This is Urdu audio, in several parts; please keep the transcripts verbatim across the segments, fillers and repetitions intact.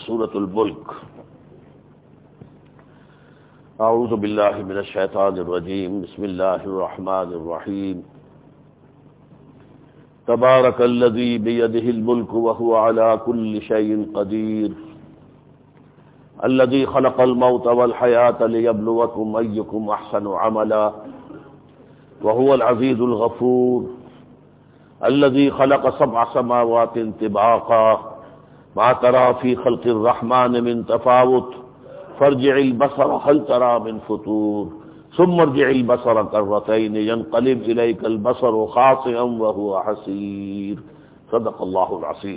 سورۃ الملک۔ اعوذ باللہ من الشیطان الرجیم، بسم اللہ الرحمن الرحیم۔ تبارک الذی بیدہ الملک وہو علی کل شیء قدیر، الذی خلق الموت والحیاۃ لیبلوکم ایکم احسن عملا وہو العزیز الغفور، الذی خلق سبع سماوات طباقا ما ترى في خلق الرحمن من تفاوت فارجع البصر هل ترى من فطور ثم ارجع البصر كرتين ينقلب إليك البصر خاسئا وهو حسير۔ صدق اللہ العظیم۔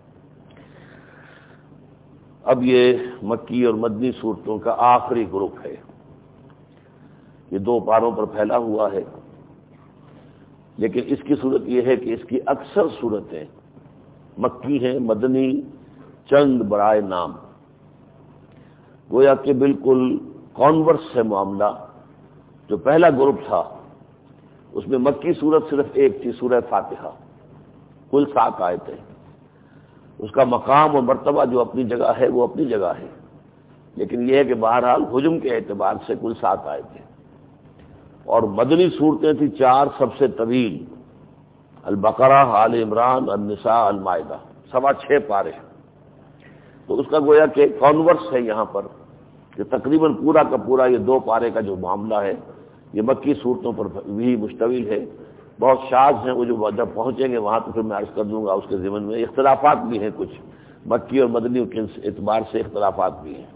اب یہ مکی اور مدنی صورتوں کا آخری گروپ ہے، یہ دو پاروں پر پھیلا ہوا ہے، لیکن اس کی صورت یہ ہے کہ اس کی اکثر صورتیں مکی ہیں، مدنی چند برائے نام، گویا کہ بالکل کانورس ہے معاملہ۔ جو پہلا گروپ تھا اس میں مکی صورت صرف ایک تھی، سورہ فاتحہ، کل سات آیتیں، اس کا مقام اور مرتبہ جو اپنی جگہ ہے وہ اپنی جگہ ہے، لیکن یہ ہے کہ بہرحال حجم کے اعتبار سے کل سات آیتیں، اور مدنی صورتیں تھیں چار سب سے طویل، البقرہ، آل عمران، النساء، المائدہ، سوا چھ پارے۔ تو اس کا گویا کہ کانورس ہے یہاں پر کہ تقریباً پورا کا پورا یہ دو پارے کا جو معاملہ ہے یہ مکی صورتوں پر بھی مشتمل ہے۔ بہت شاذ ہیں وہ، جو جب پہنچیں گے وہاں تو پھر میں عرض کر دوں گا، اس کے ضمن میں اختلافات بھی ہیں، کچھ مکی اور مدنی کے اعتبار سے اختلافات بھی ہیں۔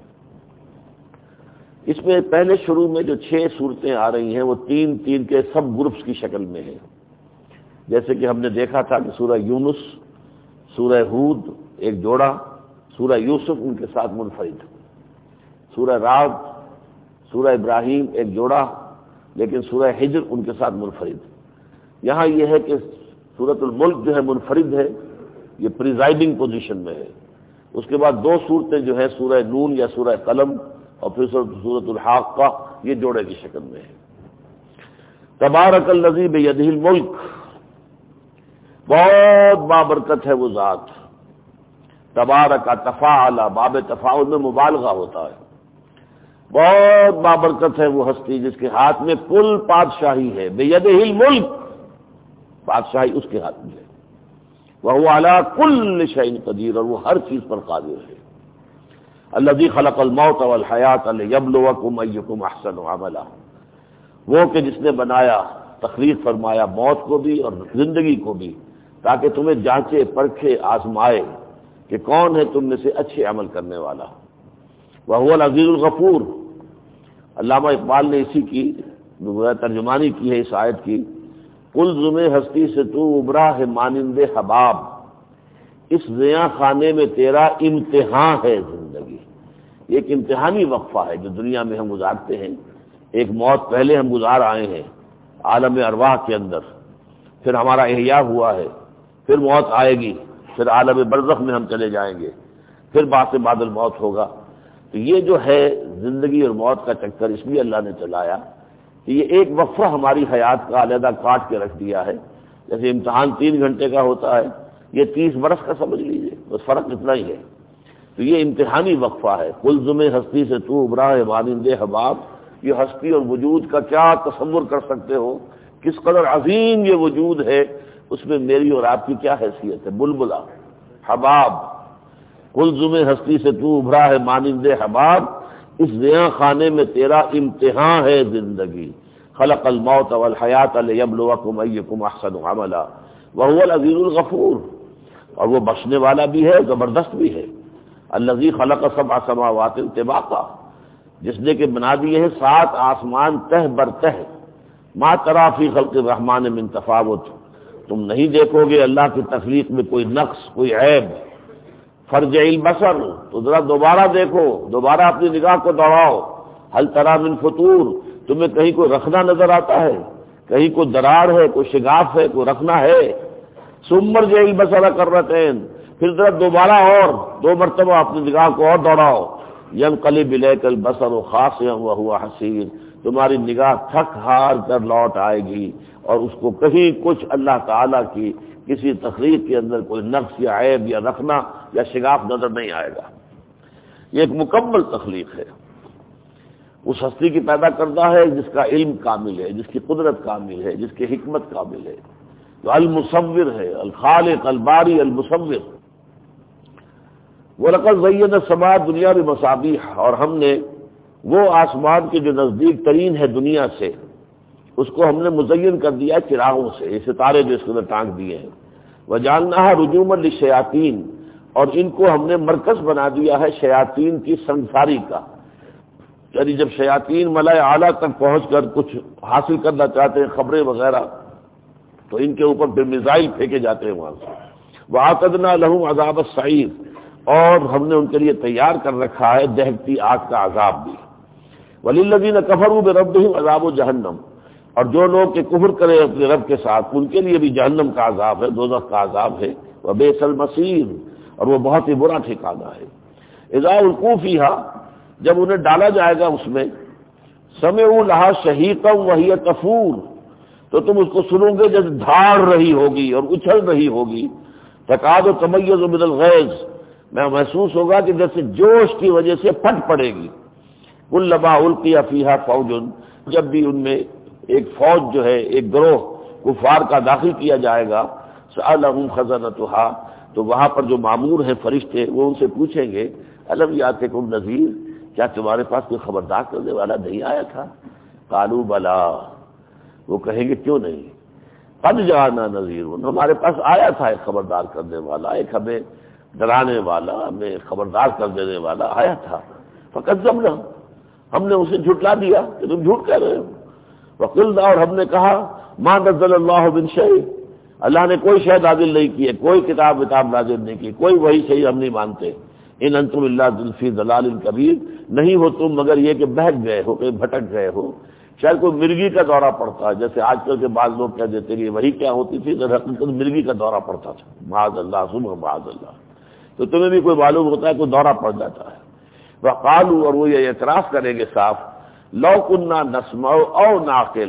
اس میں پہلے شروع میں جو چھ صورتیں آ رہی ہیں وہ تین تین کے سب گروپس کی شکل میں ہیں، جیسے کہ ہم نے دیکھا تھا کہ سورہ یونس، سورہ ہود ایک جوڑا، سورہ یوسف ان کے ساتھ منفرد، سورہ رعد، سورہ ابراہیم ایک جوڑا، لیکن سورہ ہجر ان کے ساتھ منفرد۔ یہاں یہ ہے کہ سورۃ الملک جو ہے منفرد ہے، یہ پریزائڈنگ پوزیشن میں ہے۔ اس کے بعد دو صورتیں جو ہے سورہ نون یا سورہ قلم اور پھر سورۃ الحاقہ، یہ جوڑے کی شکل میں ہے۔ تبارک الذی بیدہ الملک، بہت بابرکت ہے وہ ذات۔ تبارک تفاعل، باب تفاعل میں مبالغہ ہوتا ہے، بہت بابرکت ہے وہ ہستی جس کے ہاتھ میں کل بادشاہی ہے، بیدہ الملک، بادشاہی اس کے ہاتھ میں ہے، وہو علی کل شیء قدیر، اور وہ ہر چیز پر قادر ہے۔ الذی خلق الموت والحیاۃ لیبلوکم ایکم احسن عملا، وہ کہ جس نے بنایا، تخلیق فرمایا موت کو بھی اور زندگی کو بھی، تاکہ تمہیں جانچے، پرکھے، آزمائے کہ کون ہے تم میں سے اچھے عمل کرنے والا۔ وہو العزیز الغفور، علامہ اقبال نے اسی کی ترجمانی کی ہے اس آیت کی۔ کلزم ہستی سے تو ابرا ہے مانند حباب، اس زیاں خانے میں تیرا امتحان ہے زندگی۔ یہ ایک امتحانی وقفہ ہے جو دنیا میں ہم گزارتے ہیں۔ ایک موت پہلے ہم گزار آئے ہیں عالم ارواح کے اندر، پھر ہمارا احیاء ہوا ہے، پھر موت آئے گی، پھر عالم برزخ میں ہم چلے جائیں گے، پھر بعد سے بعد الموت ہوگا۔ تو یہ جو ہے زندگی اور موت کا چکر اس لیے اللہ نے چلایا کہ یہ ایک وقفہ ہماری حیات کا علیحدہ کاٹ کے رکھ دیا ہے۔ جیسے امتحان تین گھنٹے کا ہوتا ہے، یہ تیس برس کا سمجھ لیجیے، بس فرق اتنا ہی ہے۔ تو یہ امتحانی وقفہ ہے۔ کلزم ہستی سے تو ابرا ہے مانند حباب، یہ ہستی اور وجود کا کیا تصور کر سکتے ہو، کس قدر عظیم یہ وجود ہے، اس میں میری اور آپ کی کیا حیثیت ہے۔ بلبلہ، حباب، کلزم ہستی سے تو ابھرا ہے مانند حباب، اس زیاں خانے میں تیرا امتحان ہے زندگی۔ خلق الموت والحیاۃ لیبلوکم ایکم احسن عملا وہو العزیز الغفور، اور وہ بخشنے والا بھی ہے، زبردست بھی ہے۔ الذی خلق سبع سماوات طباقا، جس نے کہ بنا دیے ہیں سات آسمان تہ بر تہ۔ ما تری فی خلق الرحمن من تفاوت، تم نہیں دیکھو گے اللہ کی تخلیق میں کوئی نقص، کوئی عیب۔ فرجع البصر، تو ذرا دوبارہ دیکھو، دوبارہ اپنی نگاہ کو دوڑاؤ۔ هل تری من فطور، تمہیں کہیں کوئی رکھنا نظر آتا ہے، کہیں کوئی درار ہے، کوئی شگاف ہے، کوئی رکھنا ہے۔ ثم ارجع البصر کرتین، پھر ذرا دوبارہ اور دو مرتبہ اپنی نگاہ کو اور دوڑاؤ۔ ینقلب الیک البصر خاسئا وهو حسیر، تمہاری نگاہ تھک ہار کر لوٹ آئے گی، اور اس کو کہیں کچھ اللہ تعالیٰ کی کسی تخلیق کے اندر کوئی نقص یا عیب یا رکھنا یا شگاف نظر نہیں آئے گا۔ یہ ایک مکمل تخلیق ہے، اس ہستی کی پیدا کردہ ہے جس کا علم کامل ہے، جس کی قدرت کامل ہے، جس کی حکمت کامل ہے، جو المصور ہے، الخالق الباری المصور۔ وَلَقَدْ زَيَّنَا السَّمَاءَ الدُّنْيَا بِمَصَابِيحَ، اور ہم نے وہ آسمان کے جو نزدیک ترین ہے دنیا سے، اس کو ہم نے مزین کر دیا چراغوں سے، یہ ستارے جو اس کے اندر ٹانک دیے ہیں۔ وَجَعَلْنَاهَا رُجُومًا لِلشَّيَاطِينِ، اور ان کو ہم نے مرکز بنا دیا ہے شیاطین کی سنگساری کا، یعنی جب شیاطین ملائے اعلیٰ تک پہنچ کر کچھ حاصل کرنا چاہتے ہیں خبریں وغیرہ، تو ان کے اوپر پھر میزائل پھینکے جاتے ہیں وہاں سے۔ وَأَعْتَدْنَا لَهُمْ عَذَابَ السَّعِيرِ، اور ہم نے ان کے لیے تیار کر رکھا ہے دہکتی آگ کا عذاب بھی۔ وَلِلَّذِينَ كَفَرُوا بِرَبِّهِمْ عَذَابُ جَهَنَّمَ، اور جو لوگ کہ کفر کرے اپنے رب کے ساتھ ان کے لیے بھی جہنم کا عذاب ہے، دوزخ کا عذاب ہے۔ وَبِئْسَ الْمَصِيرُ، اور وہ بہت ہی برا ٹھکانہ ہے۔ اذا القوا فیہا، جب انہیں ڈالا جائے گا اس میں، سمعوا لہا شہیقا وہی تفور، تو تم اس کو سنو گے جیسے دھاڑ رہی ہوگی اور اچھل رہی ہوگی۔ تکاد تمیز من الغیظ، میں محسوس ہوگا کہ جیسے جوش کی وجہ سے پھٹ پڑے گی۔ کلما القی فیہا فوج، جب بھی ان میں ایک فوج جو ہے، ایک گروہ کفار کا داخل کیا جائے گا، سألہم خزنتہا، تو وہاں پر جو مامور ہیں فرشتے وہ ان سے پوچھیں گے الم یاتکم نذیر، کیا تمہارے پاس کوئی خبردار کرنے والا نہیں آیا تھا؟ قالوا بلا، وہ کہیں گے کیوں نہیں، قد جاءنا نذیر، ہمارے پاس آیا تھا ایک خبردار کرنے والا، ایک ہمیں ڈرانے والا، ہمیں خبردار کر دینے والا آیا تھا۔ فکذبنا، ہم نے اسے جھٹلا دیا کہ تم جھوٹ کہہ رہے ہو۔ وقلنا، اور ہم نے کہا ما نزل اللہ من شیء، اللہ نے کوئی شے نازل نہیں کی ہے، کوئی کتاب کتاب نازل نہیں کی، کوئی وہی صحیح ہم نہیں مانتے۔ ان انتم الا فی ضلال کبیر، نہیں ہو تم مگر یہ کہ بہک گئے ہو، کہ بھٹک گئے ہو، شاید کوئی مرغی کا دورہ پڑتا ہے، جیسے آج کل کے بعض لوگ کہہ دیتے ہیں وہی کیا ہوتی تھی، در حقیقت مرغی کا دورہ پڑتا تھا، معاذ اللہ ثم معاذ اللہ، تو تمہیں بھی کوئی معلوم ہوتا ہے کوئی دورہ پڑ جاتا ہے۔ وقالوا، اور وہ یہ اعتراف کریں گے صاف، لو کنا نسمع او نعقل،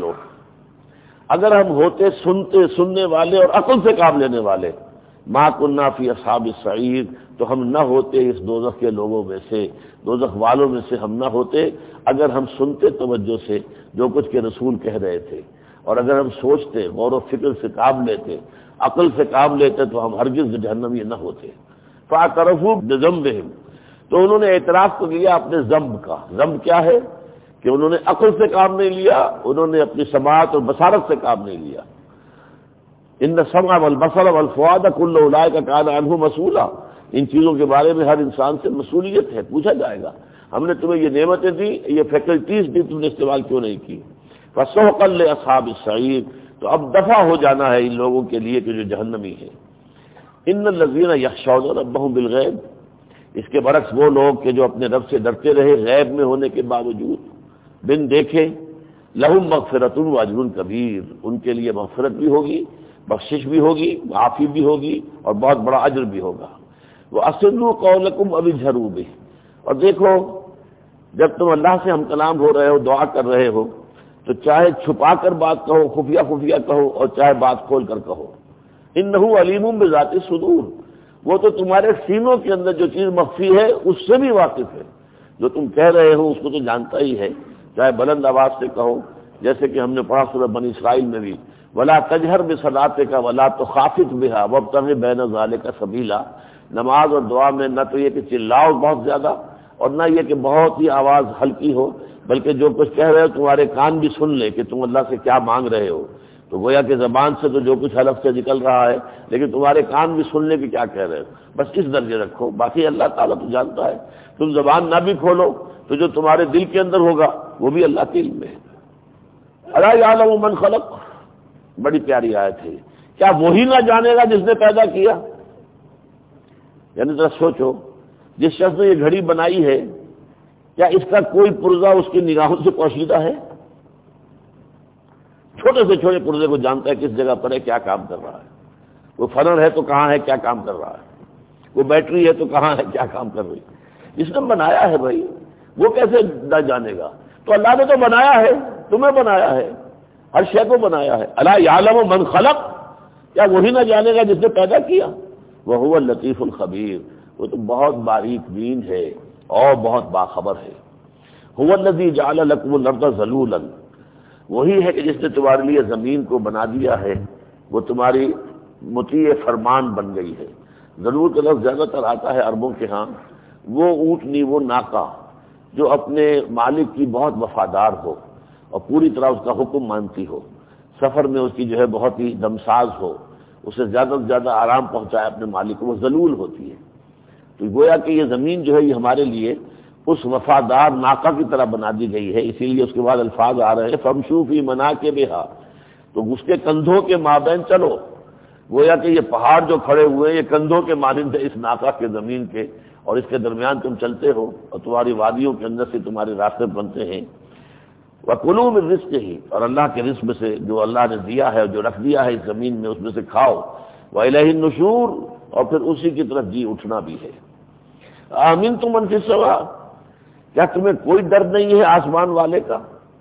اگر ہم ہوتے سنتے سننے والے اور عقل سے کام لینے والے، ما کنا فی اصحاب السعیر، تو ہم نہ ہوتے اس دوزخ کے لوگوں میں سے، دوزخ والوں میں سے ہم نہ ہوتے اگر ہم سنتے توجہ سے جو کچھ کے رسول کہہ رہے تھے، اور اگر ہم سوچتے، غور و فکر سے کام لیتے، عقل سے کام لیتے، تو ہم ہرگز جہنمی نہ ہوتے۔ فاعترفوا بذنبہم، تو انہوں نے اعتراف تو کیا اپنے ذنب کا۔ ذنب کیا ہے کہ انہوں نے عقل سے کام نہیں لیا، انہوں نے اپنی سماعت اور بصارت سے کام نہیں لیا۔ ان السمع والبصر والفؤاد کل اولئک کان عنہ مسئولا، ان چیزوں کے بارے میں ہر انسان سے مسئولیت ہے، پوچھا جائے گا، ہم نے تمہیں یہ نعمتیں دی، یہ فیکلٹیز دی، تم نے استعمال کیوں نہیں کی۔ فسحقا لاصحاب السعیر، تو اب دفع ہو جانا ہے ان لوگوں کے لیے کہ جو جہنمی ہیں۔ ان الذین یخشون ربهم بالغیب، اس کے برعکس وہ لوگ کہ جو اپنے رب سے ڈرتے رہے غیب میں ہونے کے باوجود، بن دیکھے، لہم مغفرۃ و اجر کبیر، ان کے لیے مغفرت بھی ہوگی، بخشش بھی ہوگی، معافی بھی ہوگی، اور بہت بڑا اجر بھی ہوگا۔ وَأَسِرُّوا قَوْلَكُمْ أَوِ اجْهَرُوا بِهِ، اور دیکھو جب تم اللہ سے ہم کلام ہو رہے ہو، دعا کر رہے ہو، تو چاہے چھپا کر بات کہو، خفیہ خفیہ کہو، اور چاہے بات کھول کر کہو۔ إِنَّهُ عَلِيمٌ بِذَاتِ الصُّدُورِ، وہ تو تمہارے سینوں کے اندر جو چیز مخفی ہے اس سے بھی واقف ہے، جو تم کہہ رہے ہو اس کو تو جانتا ہی ہے، چاہے بلند آواز سے کہو، جیسے کہ ہم نے پڑھا سورہ بنی اسرائیل میں بھی، وَلَا تَجْهَرْ بِصَلَاتِكَ وَلَا تُخَافِتْ بِهَا وَابْتَغِ بَيْنَ ذَلِكَ سَبِيلًا، نماز اور دعا میں نہ تو یہ کہ چلاؤ بہت زیادہ، اور نہ یہ کہ بہت ہی آواز ہلکی ہو، بلکہ جو کچھ کہہ رہے ہو تمہارے کان بھی سن لے کہ تم اللہ سے کیا مانگ رہے ہو، تو گویا کہ زبان سے تو جو کچھ حلف سے نکل رہا ہے، لیکن تمہارے کان بھی سن لے کہ کیا کہہ رہے ہو، بس اس درجے رکھو، باقی اللہ تعالیٰ تو جانتا ہے، تم زبان نہ بھی کھولو تو جو تمہارے دل کے اندر ہوگا وہ بھی اللہ کے علم میں ہے۔ الا یعلم من خلق، بڑی پیاری آیت ہے، کیا وہی نہ جانے گا جس نے پیدا کیا؟ یعنی ذرا سوچو، جس شخص نے یہ گھڑی بنائی ہے، کیا اس کا کوئی پرزہ اس کی نگاہوں سے پوشیدہ ہے؟ چھوٹے سے چھوٹے پرزے کو جانتا ہے کس جگہ پر ہے، کیا کام کر رہا ہے، وہ فنر ہے تو کہاں ہے، کیا کام کر رہا ہے، وہ بیٹری ہے تو کہاں ہے، کیا کام کر رہی ہے۔ جس نے بنایا ہے بھائی، وہ کیسے نہ جانے گا؟ تو اللہ نے تو بنایا ہے، تمہیں بنایا ہے، ہر شے کو بنایا ہے۔ الا یعلم من خلق، کیا وہی نہ جانے گا جس نے پیدا کیا؟ وہو اللطیف الخبیر، وہ تو بہت باریک بین ہے اور بہت باخبر ہے۔ هو الذی جعل لکم الارض ذلولا، وہی ہے کہ جس نے تمہارے لیے زمین کو بنا دیا ہے، وہ تمہاری مطیع فرمان بن گئی ہے۔ ذلول کا لفظ زیادہ تر آتا ہے عربوں کے ہاں، وہ اونٹنی، وہ ناقہ جو اپنے مالک کی بہت وفادار ہو اور پوری طرح اس کا حکم مانتی ہو، سفر میں اس کی جو ہے بہت ہی دمساز ہو، اسے زیادہ سے زیادہ آرام پہنچائے اپنے مالک کو، وہ ذلول ہوتی ہے۔ تو گویا کہ یہ زمین جو ہے یہ ہمارے لیے اس وفادار ناقہ کی طرح بنا دی گئی ہے، اسی لیے اس کے بعد الفاظ آ رہے ہیں فَامْشُوا فِي مَنَاكِبِهَا، تو اس کے کندھوں کے مابین چلو۔ گویا کہ یہ پہاڑ جو کھڑے ہوئے یہ کندھوں کے مانند ہے اس ناقہ کے زمین کے، اور اس کے درمیان تم چلتے ہو اور تمہاری وادیوں کے اندر سے تمہارے راستے بنتے ہیں۔ وَكُلُوا مِن رِزْقِهِ، اور اللہ کے رزق میں سے جو اللہ نے دیا ہے، جو رکھ دیا ہے اس زمین میں، اس میں سے کھاؤ۔ وَإِلَيْهِ النُّشُورُ، اور پھر اسی کی طرف جی اٹھنا بھی ہے۔ آمنتم من فی السماء، کیا تمہیں کوئی ڈر نہیں ہے آسمان والے کا؟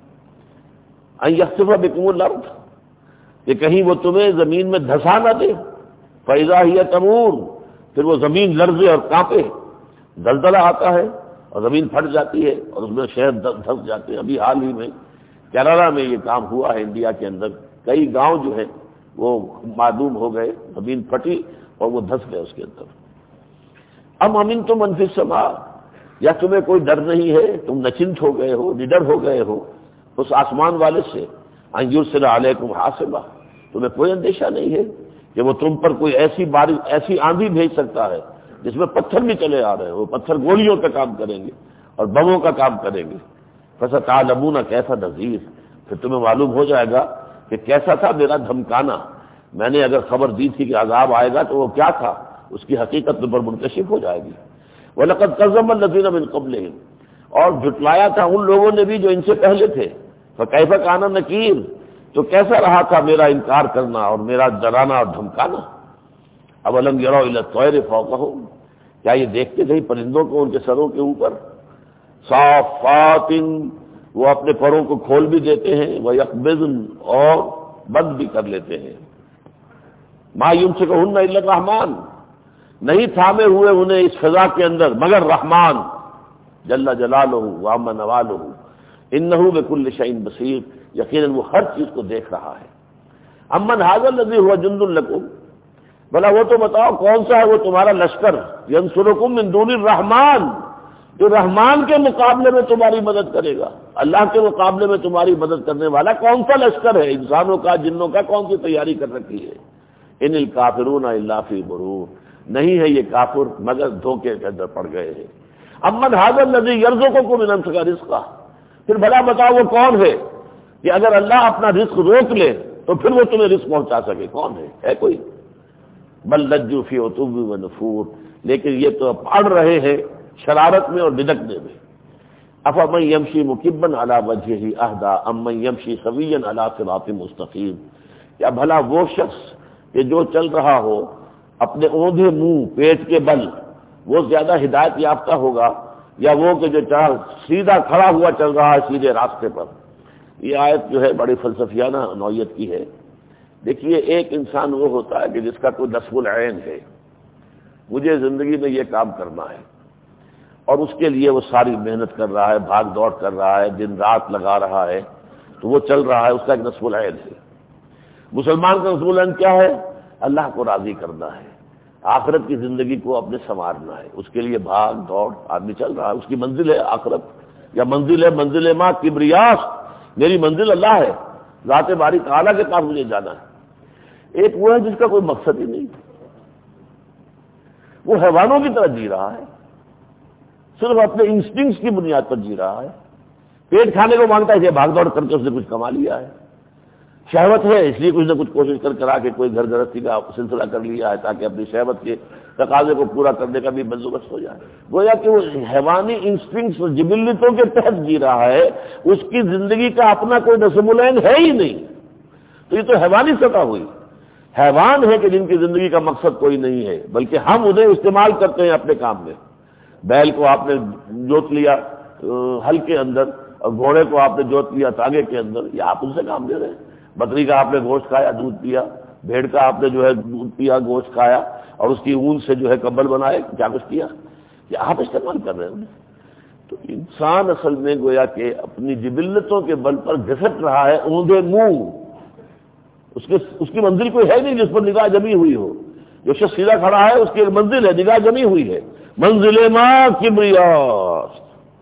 ان یخسف بکم الارض، کہ کہیں وہ تمہیں زمین میں دھسا نہ دے۔ فاذا ہی تمور، پھر وہ زمین لرزے اور کانپے، زلزلہ آتا ہے اور زمین پھٹ جاتی ہے اور اس میں شہر دھس جاتے ہیں۔ ابھی حال ہی میں کیرالہ میں یہ کام ہوا ہے، انڈیا کے اندر کئی گاؤں جو ہے وہ معدوم ہو گئے، زمین پھٹی اور وہ دھس گئے اس کے اندر۔ ام امنتم من فی السماء، یا تمہیں کوئی ڈر نہیں ہے، تم نچنت ہو گئے ہو، نڈر ہو گئے ہو اس آسمان والے سے، ان یرسل علیکم حاصبا، تمہیں کوئی اندیشہ نہیں ہے کہ وہ تم پر کوئی ایسی بارش، ایسی آندھی بھیج سکتا ہے جس میں پتھر بھی چلے آ رہے ہیں، وہ پتھر گولیوں کا کام کریں گے اور بموں کا کام کریں گے۔ فستعلمون کیف نذیر، پھر تمہیں معلوم ہو جائے گا کہ کیسا تھا میرا دھمکانا، میں نے اگر خبر دی تھی کہ عذاب آئے گا تو وہ کیا تھا، اس کی حقیقت تم پر منکشف ہو جائے گی۔ وَلَقَدْ كَذَّبَ الَّذِينَ مِن قَبْلِهِمْ، اور جھٹلایا تھا ان لوگوں نے بھی جو ان سے پہلے تھے۔ فَكَيْفَ كَانَ نَكِيرٌ، تو کیسا رہا تھا میرا انکار کرنا اور میرا ڈرانا اور دھمکانا۔ أَوَلَمْ يَرَوْا إِلَى الطَّيْرِ فَوْقَهُمْ، کیا یہ دیکھتے نہیں پرندوں کو ان کے سروں کے اوپر؟ صَافَّاتٍ، وہ اپنے پروں کو کھول بھی دیتے ہیں، وَيَقْبِضْنَ، اور بند بھی کر لیتے ہیں۔ مَا يُمْسِكُهُنَّ إِلَّا الرَّحْمَنُ، نہیں تھامے ہوئے انہیں اس فضا کے اندر مگر رحمان جل جلالہ وعم نوالہ، انہ بکل شیء بصیر، یقیناً وہ ہر چیز کو دیکھ رہا ہے۔ امن ھذا الذی ھو جند لکم، بھلا وہ تو بتاؤ کون سا ہے وہ تمہارا لشکر، ینصرکم من دون الرحمن، جو رحمان کے مقابلے میں تمہاری مدد کرے گا۔ اللہ کے مقابلے میں تمہاری مدد کرنے والا کون سا لشکر ہے؟ انسانوں کا، جنوں کا، کون سی تیاری کر رکھی ہے؟ ان الکافرون الا فی غرور، نہیں ہے یہ کافر مگر دھوکے کے اندر پڑ گئے ہیں۔ امن ھذا الذی یرزقکم من امسک رزقہ، پھر بھلا بتاؤ وہ کون ہے کہ اگر اللہ اپنا رزق روک لے تو پھر وہ تمہیں رزق پہنچا سکے؟ کون ہے؟ ہے کوئی؟ بل لجوا فی عتو و نفور، لیکن یہ تو پڑ رہے ہیں شرارت میں اور بدکنے میں۔ افمن یمشی مکبا علی وجہہ اہدی امن یمشی سویا علی صراط مستقیم، کیا بھلا وہ شخص کہ جو چل رہا ہو اپنے اوندھے منہ پیٹ کے بل، وہ زیادہ ہدایت یافتہ ہوگا یا وہ کہ جو چاہ سیدھا کھڑا ہوا چل رہا ہے سیدھے راستے پر؟ یہ آیت جو ہے بڑی فلسفیانہ نوعیت کی ہے۔ دیکھیے، ایک انسان وہ ہوتا ہے کہ جس کا کوئی نصب العین ہے، مجھے زندگی میں یہ کام کرنا ہے، اور اس کے لیے وہ ساری محنت کر رہا ہے، بھاگ دوڑ کر رہا ہے، دن رات لگا رہا ہے، تو وہ چل رہا ہے، اس کا ایک نصب العین ہے۔ مسلمان کا نصب العین کیا ہے؟ اللہ کو راضی کرنا ہے، آخرت کی زندگی کو اپنے سنوارنا ہے، اس کے لیے بھاگ دوڑ آدمی چل رہا ہے، اس کی منزل ہے آخرت، یا منزل ہے منزل ما کبریاس، میری منزل اللہ ہے، ذات باری تعالیٰ کے پاس مجھے جانا ہے۔ ایک وہ ہے جس کا کوئی مقصد ہی نہیں، وہ حیوانوں کی طرح جی رہا ہے، صرف اپنے انسٹنکٹس کی بنیاد پر جی رہا ہے، پیٹ کھانے کو مانگتا ہے کہ بھاگ دوڑ کر کے اس نے کچھ کما لیا ہے، شہوت ہے اس لیے کچھ نہ کچھ کوشش کر کرا کے کوئی گھر گرہستی کا سلسلہ کر لیا ہے تاکہ اپنی شہوت کے تقاضے کو پورا کرنے کا بھی بندوبست ہو جائے۔ گویا کہ وہ حیوانی انسٹنکٹس اور جبلتوں کے تحت جی رہا ہے، اس کی زندگی کا اپنا کوئی نظم العین ہے ہی نہیں۔ تو یہ تو حیوانی سطح ہوئی، حیوان ہے کہ جن کی زندگی کا مقصد کوئی نہیں ہے، بلکہ ہم انہیں استعمال کرتے ہیں اپنے کام میں۔ بیل کو آپ نے جوت لیا ہل کے اندر اور گھوڑے کو آپ نے جوت لیا تاگے کے اندر، یہ آپ ان سے کام دے رہے ہیں۔ بکری کا آپ نے گوشت کھایا، دودھ پیا، بھیڑ کا آپ نے جو ہے دودھ پیا، گوشت کھایا اور اس کی اون سے جو ہے کمبل بنائے، کیا کچھ کیا، یہ آپ استعمال کر رہے ہیں۔ تو انسان اصل میں گویا کہ اپنی جبلتوں کے بل پر گھسٹ رہا ہے اوندے منہ، اس کے اس کی منزل کوئی ہے نہیں جس پر نگاہ جمی ہوئی ہو۔ جو شخص سیدھا کھڑا ہے اس کی ایک منزل ہے، نگاہ جمی ہوئی ہے، منزل ماں کبریاست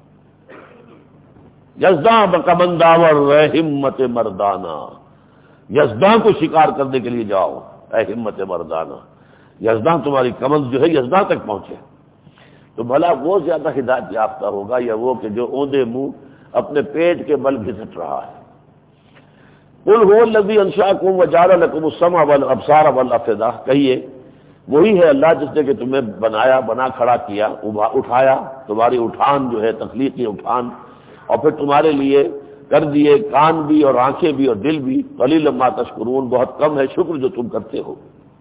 یزداں بکمنداور رہ ہمت مردانہ، یزداں کو شکار کرنے کے لیے جاؤ اے ہمت مردانہ، یزداں تمہاری کمند جو ہے یزداں تک پہنچے۔ تو بھلا وہ زیادہ ہدایت یافتہ ہوگا یا وہ کہ جو اوندے منہ اپنے پیٹ کے بل گھسٹ رہا ہے؟ قل هو الذی انشأکم وجعل لکم السمع والابصار والافئدہ، کہیے وہی ہے اللہ جس نے کہ تمہیں بنایا، بنا کھڑا کیا، اٹھایا، تمہاری اٹھان جو ہے تخلیقی اٹھان، اور پھر تمہارے لیے کر دیے کان بھی اور آنکھیں بھی اور دل بھی، قلیلا ما تشکرون، بہت کم ہے شکر جو تم کرتے ہو۔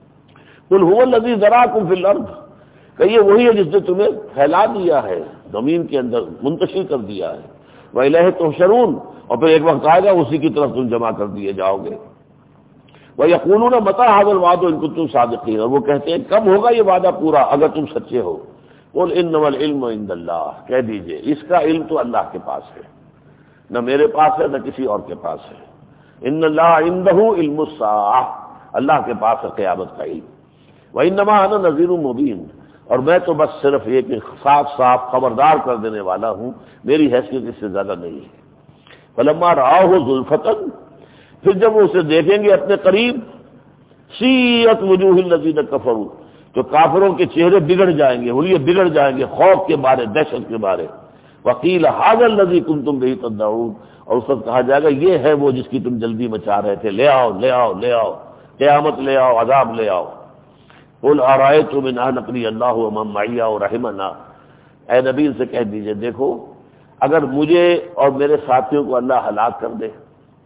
قل هو الذی ذراکم فی الارض، کہیے وہی ہے جس نے تمہیں پھیلا دیا ہے، زمین کے اندر منتشر کر دیا ہے، وَإِلَیہِ تُحْشَرُونَ، اور پھر ایک وقت آئے گا اسی کی طرف تم جمع کر دیے جاؤ گے۔ وَيَقُولُونَ مَتَىٰ هَٰذَا الْوَعْدُ إِن كُنتُمْ صَادِقِينَ، اور وہ کہتے ہیں کب ہوگا یہ وعدہ پورا اگر تم سچے ہو۔ قُلْ إِنَّمَا الْعِلْمُ عِندَ اللَّهِ، کہہ دیجئے اس کا علم تو اللہ کے پاس ہے، نہ میرے پاس ہے نہ کسی اور کے پاس ہے۔ إِنَّ اللَّهَ عِندَهُ عِلْمُ السَّاعَةِ، اللہ کے پاس ہے قیامت کا علم۔ وَإِنَّمَا أَنَا نَذِيرٌ مُّبِينٌ، اور میں تو بس صرف یہ کہ صاف صاف خبردار کر دینے والا ہوں، میری حیثیت اس سے زیادہ نہیں ہے۔ فَلَمَّا رَآهُ زُلْفَةً، پھر جب وہ اسے دیکھیں گے اپنے قریب، سیئت وجوہ الذین کفروا، تو کافروں کے چہرے بگڑ جائیں گے، حلیے بگڑ جائیں گے خوف کے بارے، دہشت کے بارے۔ وقیل ھذا الذی کنتم بہ تدعون، اور اس وقت کہا جائے گا یہ ہے وہ جس کی تم جلدی مچا رہے تھے، لے آؤ لے آؤ لے آؤ، قیامت لے آؤ، عذاب لے آؤ۔ قل ارأیتم ان اہلکنی اللہ ومن معی ورحمنا، اے نبی سے کہہ دیجئے دیکھو اگر مجھے اور میرے ساتھیوں کو اللہ ہلاک کر دے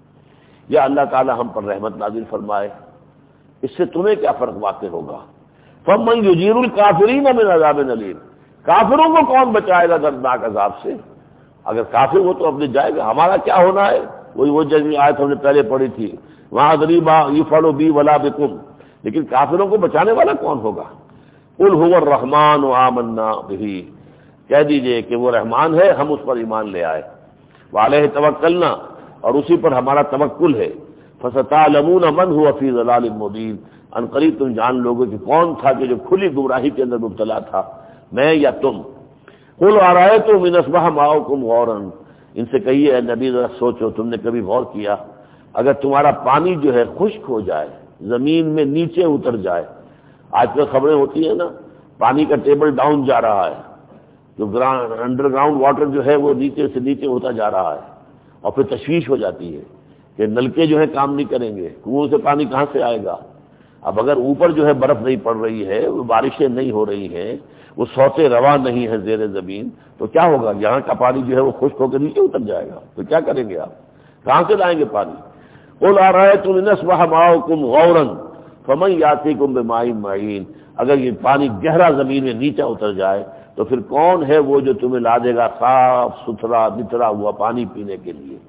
یا اللہ تعالی ہم پر رحمت نازل فرمائے، اس سے تمہیں کیا فرق واقع ہوگا؟ فمن یجیر الکافرین من عذاب علیم، کافروں کو کون بچائے گا دردناک عذاب سے؟ اگر کافر وہ تو اپنے جائے گا، ہمارا کیا ہونا ہے؟ وہی وہ جنگی آیت ہم نے پہلے پڑھی تھی، وہاں ضریبا یفعل بی ولا بکم، لیکن کافروں کو بچانے والا کون ہوگا؟ قل هو الرحمن آمنا بہ، کہہ دیجئے کہ وہ رحمان ہے، ہم اس پر ایمان لے آئے، وعلیہ توکلنا، اور اسی پر ہمارا توکل ہے، فستعلمون من هو فی ضلال مبین، ان قریب تم جان لوگے کہ کون تھا کہ جو کھلی گمراہی کے اندر مبتلا تھا، میں یا تم۔ قل ارأیتم ان اصبح ماؤکم غورا، ان سے کہیے اے نبی ذرا سوچو، تم نے کبھی غور کیا اگر تمہارا پانی جو ہے خشک ہو جائے، زمین میں نیچے اتر جائے، آج کل خبریں ہوتی ہیں نا پانی کا ٹیبل ڈاؤن جا رہا ہے، جو انڈر گراؤنڈ واٹر جو ہے وہ نیچے سے نیچے ہوتا جا رہا ہے، اور پھر تشویش ہو جاتی ہے کہ نلکے جو ہے کام نہیں کریں گے، کنویں سے پانی کہاں سے آئے گا؟ اب اگر اوپر جو ہے برف نہیں پڑ رہی ہے، وہ بارشیں نہیں ہو رہی ہیں، وہ سوتے رواں نہیں ہے زیر زمین، تو کیا ہوگا؟ یہاں کا پانی جو ہے وہ خشک ہو کے نیچے اتر جائے گا، تو کیا کریں گے آپ؟ کہاں سے لائیں گے پانی؟ قل ارأیتم ان اصبح ماؤکم غورا فمن یاتیکم بماء معین، اگر یہ پانی گہرا زمین میں نیچے اتر جائے تو پھر کون ہے وہ جو تمہیں لا دے گا صاف ستھرا نترا ہوا پانی پینے کے لیے؟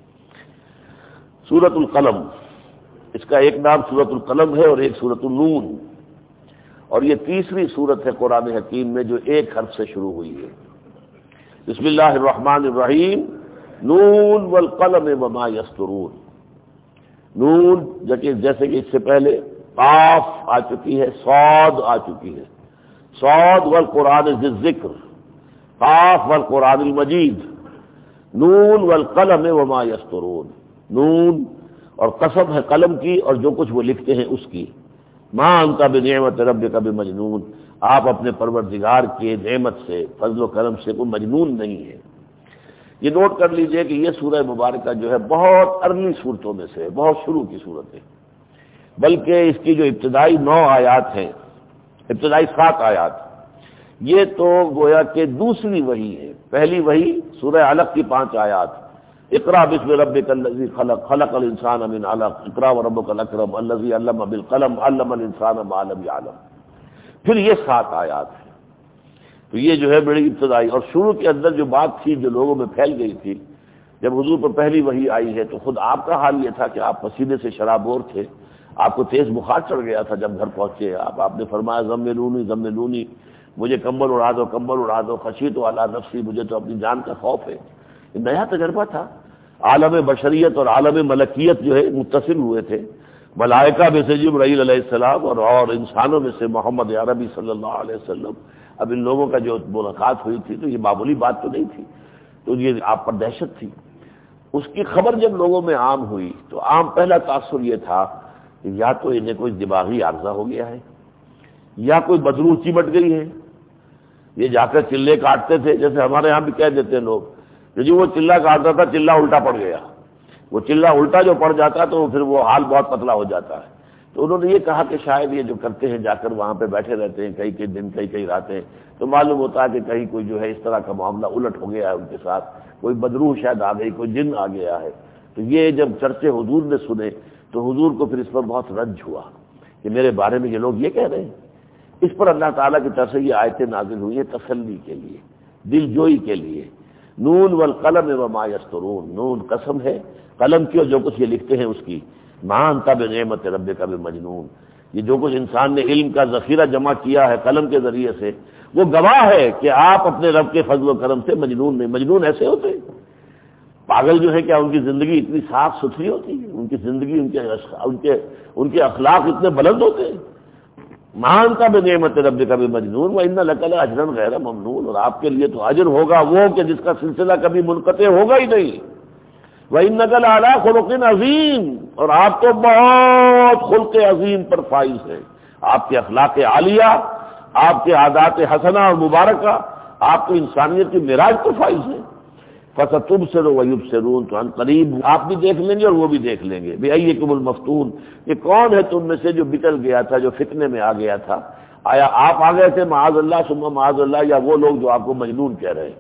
سورۃ القلم، اس کا ایک نام سورۃ القلم ہے اور ایک سورۃ النون، اور یہ تیسری سورت ہے قرآن حکیم میں جو ایک حرف سے شروع ہوئی ہے۔ بسم اللہ الرحمن الرحیم، نون والقلم وما یسطرون، نون جیسے کہ اس سے پہلے قاف آ چکی ہے، صاد آ چکی ہے، صاد والقرآن ذی الذکر، قاف والقرآن المجید، نون والقلم وما یسطرون، نون اور قسم ہے قلم کی اور جو کچھ وہ لکھتے ہیں اس کی، ما انت بنعمت ربک بمجنون، آپ اپنے پروردگار کے نعمت سے فضل و کرم سے کوئی مجنون نہیں ہے۔ یہ نوٹ کر لیجئے کہ یہ سورہ مبارکہ جو ہے بہت ارلی صورتوں میں سے، بہت شروع کی صورت ہے، بلکہ اس کی جو ابتدائی نو آیات ہیں، ابتدائی سات آیات، یہ تو گویا کہ دوسری وحی ہے۔ پہلی وحی سورہ علق کی پانچ آیات، اقرا بسم ربک الذی خلق خلق الانسان من علق اقرا وربک الاکرم الذی علم بالقلم علم الانسان ما لم یعلم، پھر یہ سات آیات ہیں۔ تو یہ جو ہے بڑی ابتدائی، اور شروع کے اندر جو بات تھی جو لوگوں میں پھیل گئی تھی، جب حضور پر پہلی وحی آئی ہے تو خود آپ کا حال یہ تھا کہ آپ پسینے سے شرابور تھے، آپ کو تیز بخار چڑھ گیا تھا جب گھر پہنچے آپ آپ نے فرمایا زملونی زملونی، مجھے کمبل اڑا دو کمبل اڑا دو، خشیت علی نفسی، مجھے تو اپنی جان کا خوف ہے۔ یہ نیا تجربہ تھا، عالم بشریت اور عالم ملکیت جو ہے متصل ہوئے تھے، ملائکہ میں سے جبرائیل علیہ السلام اور اور انسانوں میں سے محمد عربی صلی اللہ علیہ وسلم، اب ان لوگوں کا جو ملاقات ہوئی تھی تو یہ معمولی بات تو نہیں تھی، تو یہ آپ پر دہشت تھی۔ اس کی خبر جب لوگوں میں عام ہوئی تو عام پہلا تاثر یہ تھا کہ یا تو انہیں کوئی دماغی عارضہ ہو گیا ہے یا کوئی بدروح چمٹ گئی ہے۔ یہ جا کر چلے کاٹتے تھے، جیسے ہمارے ہاں بھی کہہ دیتے ہیں لوگ کہ جی وہ چلہ کاٹتا تھا، چلہ الٹا پڑ گیا۔ وہ چلہ الٹا جو پڑ جاتا تو پھر وہ حال بہت پتلا ہو جاتا ہے۔ تو انہوں نے یہ کہا کہ شاید یہ جو کرتے ہیں جا کر وہاں پہ بیٹھے رہتے ہیں کئی کئی دن کئی کئی راتیں، تو معلوم ہوتا ہے کہ کہیں کوئی جو ہے اس طرح کا معاملہ الٹ ہو گیا ہے ان کے ساتھ، کوئی بدروح شاید آ گئی، کوئی جن آ گیا ہے۔ تو یہ جب چرچے حضور نے سنے تو حضور کو پھر اس پر بہت رنج ہوا کہ میرے بارے میں یہ لوگ یہ کہہ رہے ہیں۔ اس پر اللہ تعالیٰ کی طرف سے یہ آیتیں نازل ہوئی ہیں تسلی کے لیے، دل جوئی کے لیے۔ نون والقلم وما یسطرون، نون قسم ہے قلم کی اور جو کچھ یہ لکھتے ہیں اس کی، ما انت بنعمت ربک بمجنون، یہ جو کچھ انسان نے علم کا ذخیرہ جمع کیا ہے قلم کے ذریعے سے وہ گواہ ہے کہ آپ اپنے رب کے فضل و کرم سے مجنون نہیں۔ مجنون ایسے ہوتے ہیں پاگل جو ہے، کیا ان کی زندگی اتنی صاف ستھری ہوتی ہے؟ ان کی زندگی ان کے ان کے ان کے اخلاق اتنے بلند ہوتے ہیں؟ مان کا بنعمت ربک بمجنون وان لک لاجرا غیر ممنون، اور آپ کے لیے تو اجر ہوگا وہ کہ جس کا سلسلہ کبھی منقطع ہوگا ہی نہیں۔ وانک لعلی خلق عظیم، اور آپ تو بہت خلق عظیم پر فائز ہیں، آپ کے اخلاق عالیہ، آپ کے عادات حسنہ اور مبارکہ، آپ تو انسانیت کی معراج پر فائز ہیں۔ فَسَتُبْصِرُ وَيُبْصِرُونَ، تو ان قریب آپ بھی دیکھ لیں گے اور وہ بھی دیکھ لیں گے۔ بِأَيِّكُمُ الْمَفْتُونُ، یہ کون ہے تم میں سے جو بچل گیا تھا، جو فتنے میں آ گیا تھا؟ آیا آپ آ گئے تھے معاذ اللہ ثم معاذ اللہ، یا وہ لوگ جو آپ کو مجنون کہہ رہے ہیں؟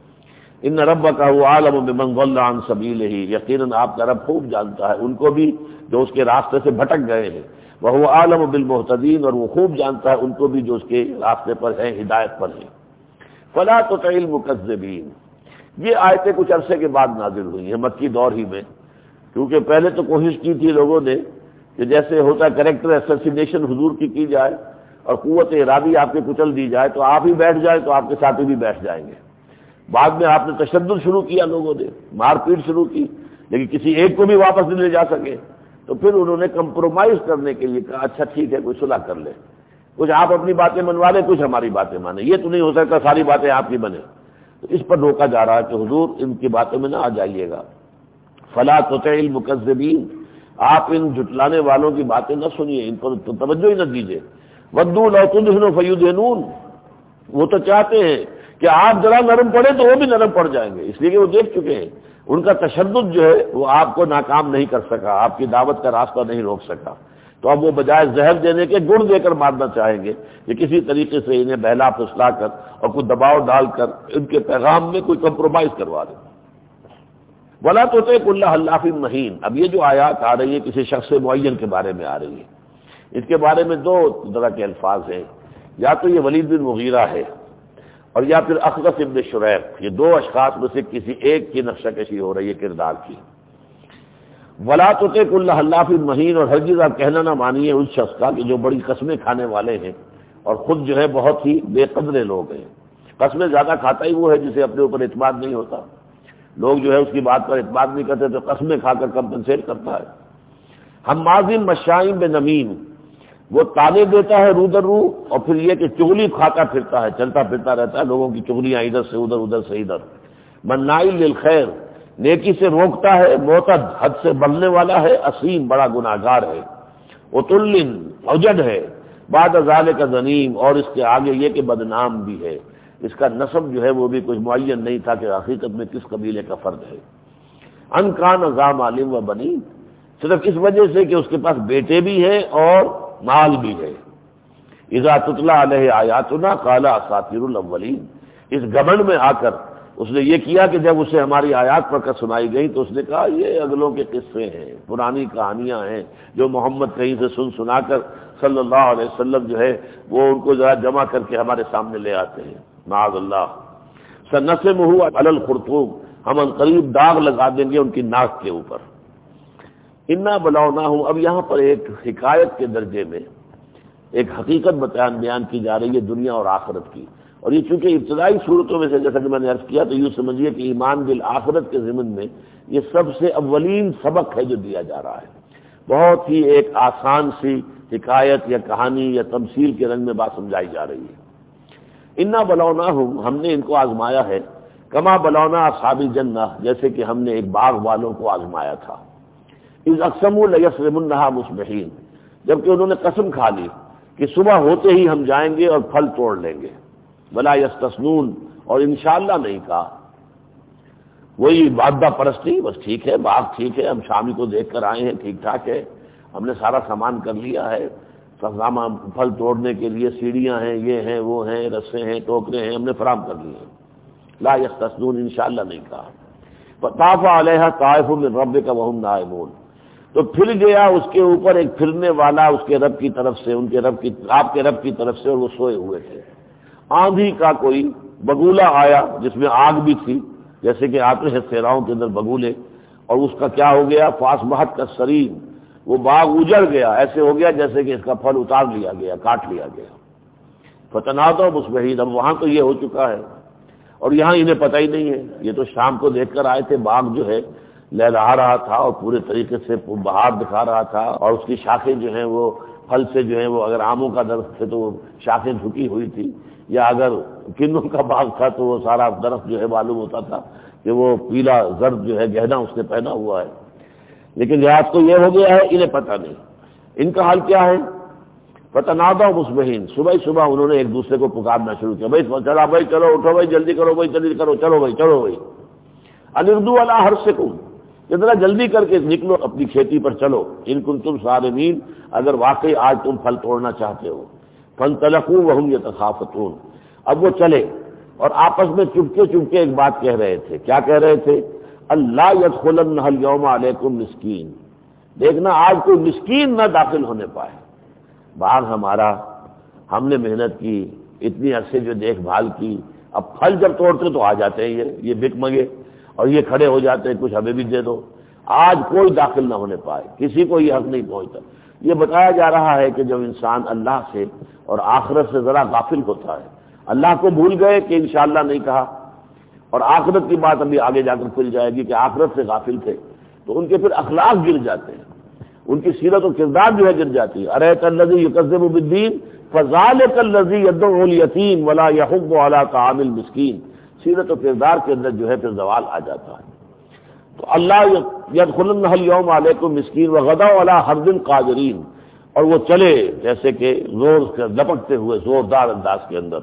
ان ربک هو اعلم بمن ضل عن سبیلہ، یقیناً آپ کا رب خوب جانتا ہے ان کو بھی جو اس کے راستے سے بھٹک گئے ہیں۔ وهو اعلم بالمهتدین، اور وہ خوب جانتا ہے ان کو بھی جو اس کے راستے پر ہیں، ہدایت پر ہیں۔ فلا تطع المکذبین، یہ آیتیں کچھ عرصے کے بعد نازل ہوئی ہیں مکی دور ہی میں، کیونکہ پہلے تو کوشش کی تھی لوگوں نے کہ جیسے ہوتا ہے کریکٹر اسیسینیشن حضور کی کی جائے اور قوت ارادی آپ کے کچل دی جائے، تو آپ ہی بیٹھ جائیں تو آپ کے ساتھی بھی بیٹھ جائیں گے۔ بعد میں آپ نے تشدد شروع کیا، لوگوں نے مار پیٹ شروع کی، لیکن کسی ایک کو بھی واپس نہیں لے جا سکے، تو پھر انہوں نے کمپرومائز کرنے کے لیے کہا اچھا ٹھیک ہے کوئی صلح کر لے، کچھ آپ اپنی باتیں منوا لیں کچھ ہماری باتیں مانیں، یہ تو نہیں ہو سکتا ساری باتیں آپ کی بنے۔ تو اس پر روکا جا رہا ہے کہ حضور ان کی باتوں میں نہ آ جائیے گا۔ فلا تطع المکذبین، آپ ان جھٹلانے والوں کی باتیں نہ سنیے، ان پر توجہ ہی نہ دیجیے۔ ودوا لو تدہن فیدہنون، وہ تو چاہتے ہیں کہ آپ ذرا نرم پڑے تو وہ بھی نرم پڑ جائیں گے، اس لیے کہ وہ دیکھ چکے ہیں ان کا تشدد جو ہے وہ آپ کو ناکام نہیں کر سکا، آپ کی دعوت کا راستہ نہیں روک سکا، تو اب وہ بجائے زہر دینے کے گڑ دے کر مارنا چاہیں گے کہ کسی طریقے سے انہیں بہلا پھسلا کر اور کوئی دباؤ ڈال کر ان کے پیغام میں کوئی کمپرومائز کروا دیں۔ ولا تطع كل حلاف مہین، اب یہ جو آیات آ رہی ہے کسی شخص معین کے بارے میں آ رہی ہے، اس کے بارے میں دو طرح کے الفاظ ہیں، یا تو یہ ولید بن مغیرہ ہے اور یا پھر اخنس ابن شریح، یہ دو اشخاص میں سے کسی ایک کی نقشہ کشی ہو رہی ہے کردار کی۔ ولا تطع كل حلاف مہین، اور ہرگز آپ کہنا نہ مانیے اس شخص کا کہ جو بڑی قسمیں کھانے والے ہیں اور خود جو ہے بہت ہی بے قدر لوگ ہیں۔ قسمیں زیادہ کھاتا ہی وہ ہے جسے اپنے اوپر اعتماد نہیں ہوتا، لوگ جو ہے اس کی بات پر اعتماد نہیں کرتے تو قسمیں کھا کر کمپنسیٹ کرتا ہے۔ حماز مشاء بنمیم، وہ تانے دیتا ہے رو در رو، اور پھر یہ کہ چغلی کھاتا پھرتا ہے، چلتا پھرتا رہتا ہے لوگوں کی چغلیاں ادھر سے ادھر ادھر سے ادھر۔ مناع للخیر، نیکی سے روکتا ہے، معتد حد سے بڑھنے والا ہے، اسیم بڑا گناہگار ہے، عتل عجب ہے، بعد ذالک ذنیم، اور اس کے آگے یہ کہ بدنام بھی ہے۔ اس کا نسب جو ہے وہ بھی کچھ معین نہیں تھا کہ حقیقت میں کس قبیلے کا فرد ہے۔ ان کان ذا مال و بنین، صرف اس وجہ سے کہ اس کے پاس بیٹے بھی ہیں اور مال بھی ہے۔ اذا تتلی علیہ آیاتنا قال اساطیر الاولین، اس گھمنڈ میں آ کر اس نے یہ کیا کہ جب اسے ہماری آیات پڑھ کر سنائی گئی تو اس نے کہا یہ اگلوں کے قصے ہیں، پرانی کہانیاں ہیں جو محمد کہیں سے سن سنا کر صلی اللہ علیہ وسلم جو ہے وہ ان کو ذرا جمع کر کے ہمارے سامنے لے آتے ہیں۔ معاذ اللہ، سنسمہ علی الخرطوم، ہم ان قریب داغ لگا دیں گے ان کی ناک کے اوپر۔ انا بلوناہم، اب یہاں پر ایک حکایت کے درجے میں ایک حقیقت بیان بیان کی جا رہی ہے دنیا اور آخرت کی، اور یہ چونکہ ابتدائی صورتوں میں سے جیسا کہ میں نے عرض کیا تو یوں سمجھیے کہ ایمان بالآخرت کے ضمن میں یہ سب سے اولین سبق ہے جو دیا جا رہا ہے، بہت ہی ایک آسان سی حکایت یا کہانی یا تمثیل کے رنگ میں بات سمجھائی جا رہی ہے۔ انا بلوناہم، ہم نے ان کو آزمایا ہے، کما بلونا اصحاب الجنہ، جیسے کہ ہم نے ایک باغ والوں کو آزمایا تھا، اذ اقسموا لیصرمنها مصبحین، جبکہ انہوں نے قسم کھا لی کہ صبح ہوتے ہی ہم جائیں گے اور پھل توڑ لیں گے، ولا یستثنون، اور انشاءاللہ نہیں کہا، وہی وعدہ پرستی، بس ٹھیک ہے باغ ٹھیک ہے، ہم شامی کو دیکھ کر آئے ہیں ٹھیک ٹھاک ہے، ہم نے سارا سامان کر لیا ہے، سامان پھل توڑنے کے لیے سیڑھیاں ہیں، یہ ہیں وہ ہیں، رسے ہیں، ٹوکرے ہیں، ہم نے فراہم کر لیے ہیں، لا یستثنون، انشاءاللہ نہیں کہا۔ فطاف علیہا طائف من ربک وہم نائمون، تو پھر گیا اس کے اوپر ایک پھرنے والا اس کے رب کی طرف سے، ان کے رب کی آپ کے رب کی طرف سے، اور وہ سوئے ہوئے تھے۔ آندھی کا کوئی بگولا آیا جس میں آگ بھی تھی، جیسے کہ آتے ہیں صحراؤں کے اندر بگولے، اور اس کا کیا ہو گیا، فاصبحت کالصریم، وہ باغ اجڑ گیا، ایسے ہو گیا جیسے کہ اس کا پھل اتار لیا گیا، کاٹ لیا گیا۔ فتنادوا مصبحین، اب وہاں تو یہ ہو چکا ہے اور یہاں انہیں پتہ ہی نہیں ہے، یہ تو شام کو دیکھ کر آئے تھے، باغ جو ہے لہرا رہا تھا اور پورے طریقے سے بہار دکھا رہا تھا، اور اس کی شاخیں جو ہیں وہ پھل سے جو ہیں وہ اگر آموں کا درخت تھے تو وہ شاخیں جھکی ہوئی تھی، یا اگر کنوں کا باغ تھا تو وہ سارا درخت جو ہے معلوم ہوتا تھا کہ وہ پیلا زرد جو ہے گہنا اس نے پہنا ہوا ہے، لیکن رات کو یہ ہو گیا ہے انہیں پتہ نہیں۔ ان کا حال کیا ہے، فتنادوا مصبحین، صبح ہی صبح انہوں نے ایک دوسرے کو پکارنا شروع کیا، بھائی چلا بھائی چلو اٹھو بھائی جلدی کرو بھائی جلدی کرو چلو بھائی چلو بھائی، ان اغدوا علی حرثکم، ذرا جلدی کر کے نکلو اپنی کھیتی پر چلو، ان کنتم صارمین، اگر واقعی آج تم پھل توڑنا چاہتے ہو۔ فانطلقوا وهم يتخافتون، اب وہ چلے اور آپس میں چپکے چپکے ایک بات کہہ رہے تھے، کیا کہہ رہے تھے، اللہ يدخلن اليوم علیکم مسکین، دیکھنا آج کوئی مسکین نہ داخل ہونے پائے، باغ ہمارا، ہم نے محنت کی، اتنی عرصے جو دیکھ بھال کی، اب پھل جب توڑتے تو آ جاتے ہیں یہ یہ بک مگے، اور یہ کھڑے ہو جاتے ہیں کچھ ہمیں بھی دے دو، آج کوئی داخل نہ ہونے پائے، کسی کو یہ حق نہیں پہنچتا۔ یہ بتایا جا رہا ہے کہ جب انسان اللہ سے اور آخرت سے ذرا غافل ہوتا ہے، اللہ کو بھول گئے کہ انشاءاللہ نہیں کہا، اور آخرت کی بات ابھی آگے جا کر کھل جائے گی کہ آخرت سے غافل تھے تو ان کے پھر اخلاق گر جاتے ہیں، ان کی سیرت و کردار جو ہے گر جاتی ہے۔ ارأیت الذی یکذب بالدین فذلک الذی یدعو الیتیم ولا یحض علی طعام المسکین، سیرت و کردار کے اندر جو ہے پھر زوال آ جاتا ہے۔ تو اللہ یدخلن الیوم علیکم مسکین وغدوا علی حرد قادرین، اور وہ چلے جیسے کہ زور سے لپکتے ہوئے زوردار انداز کے اندر،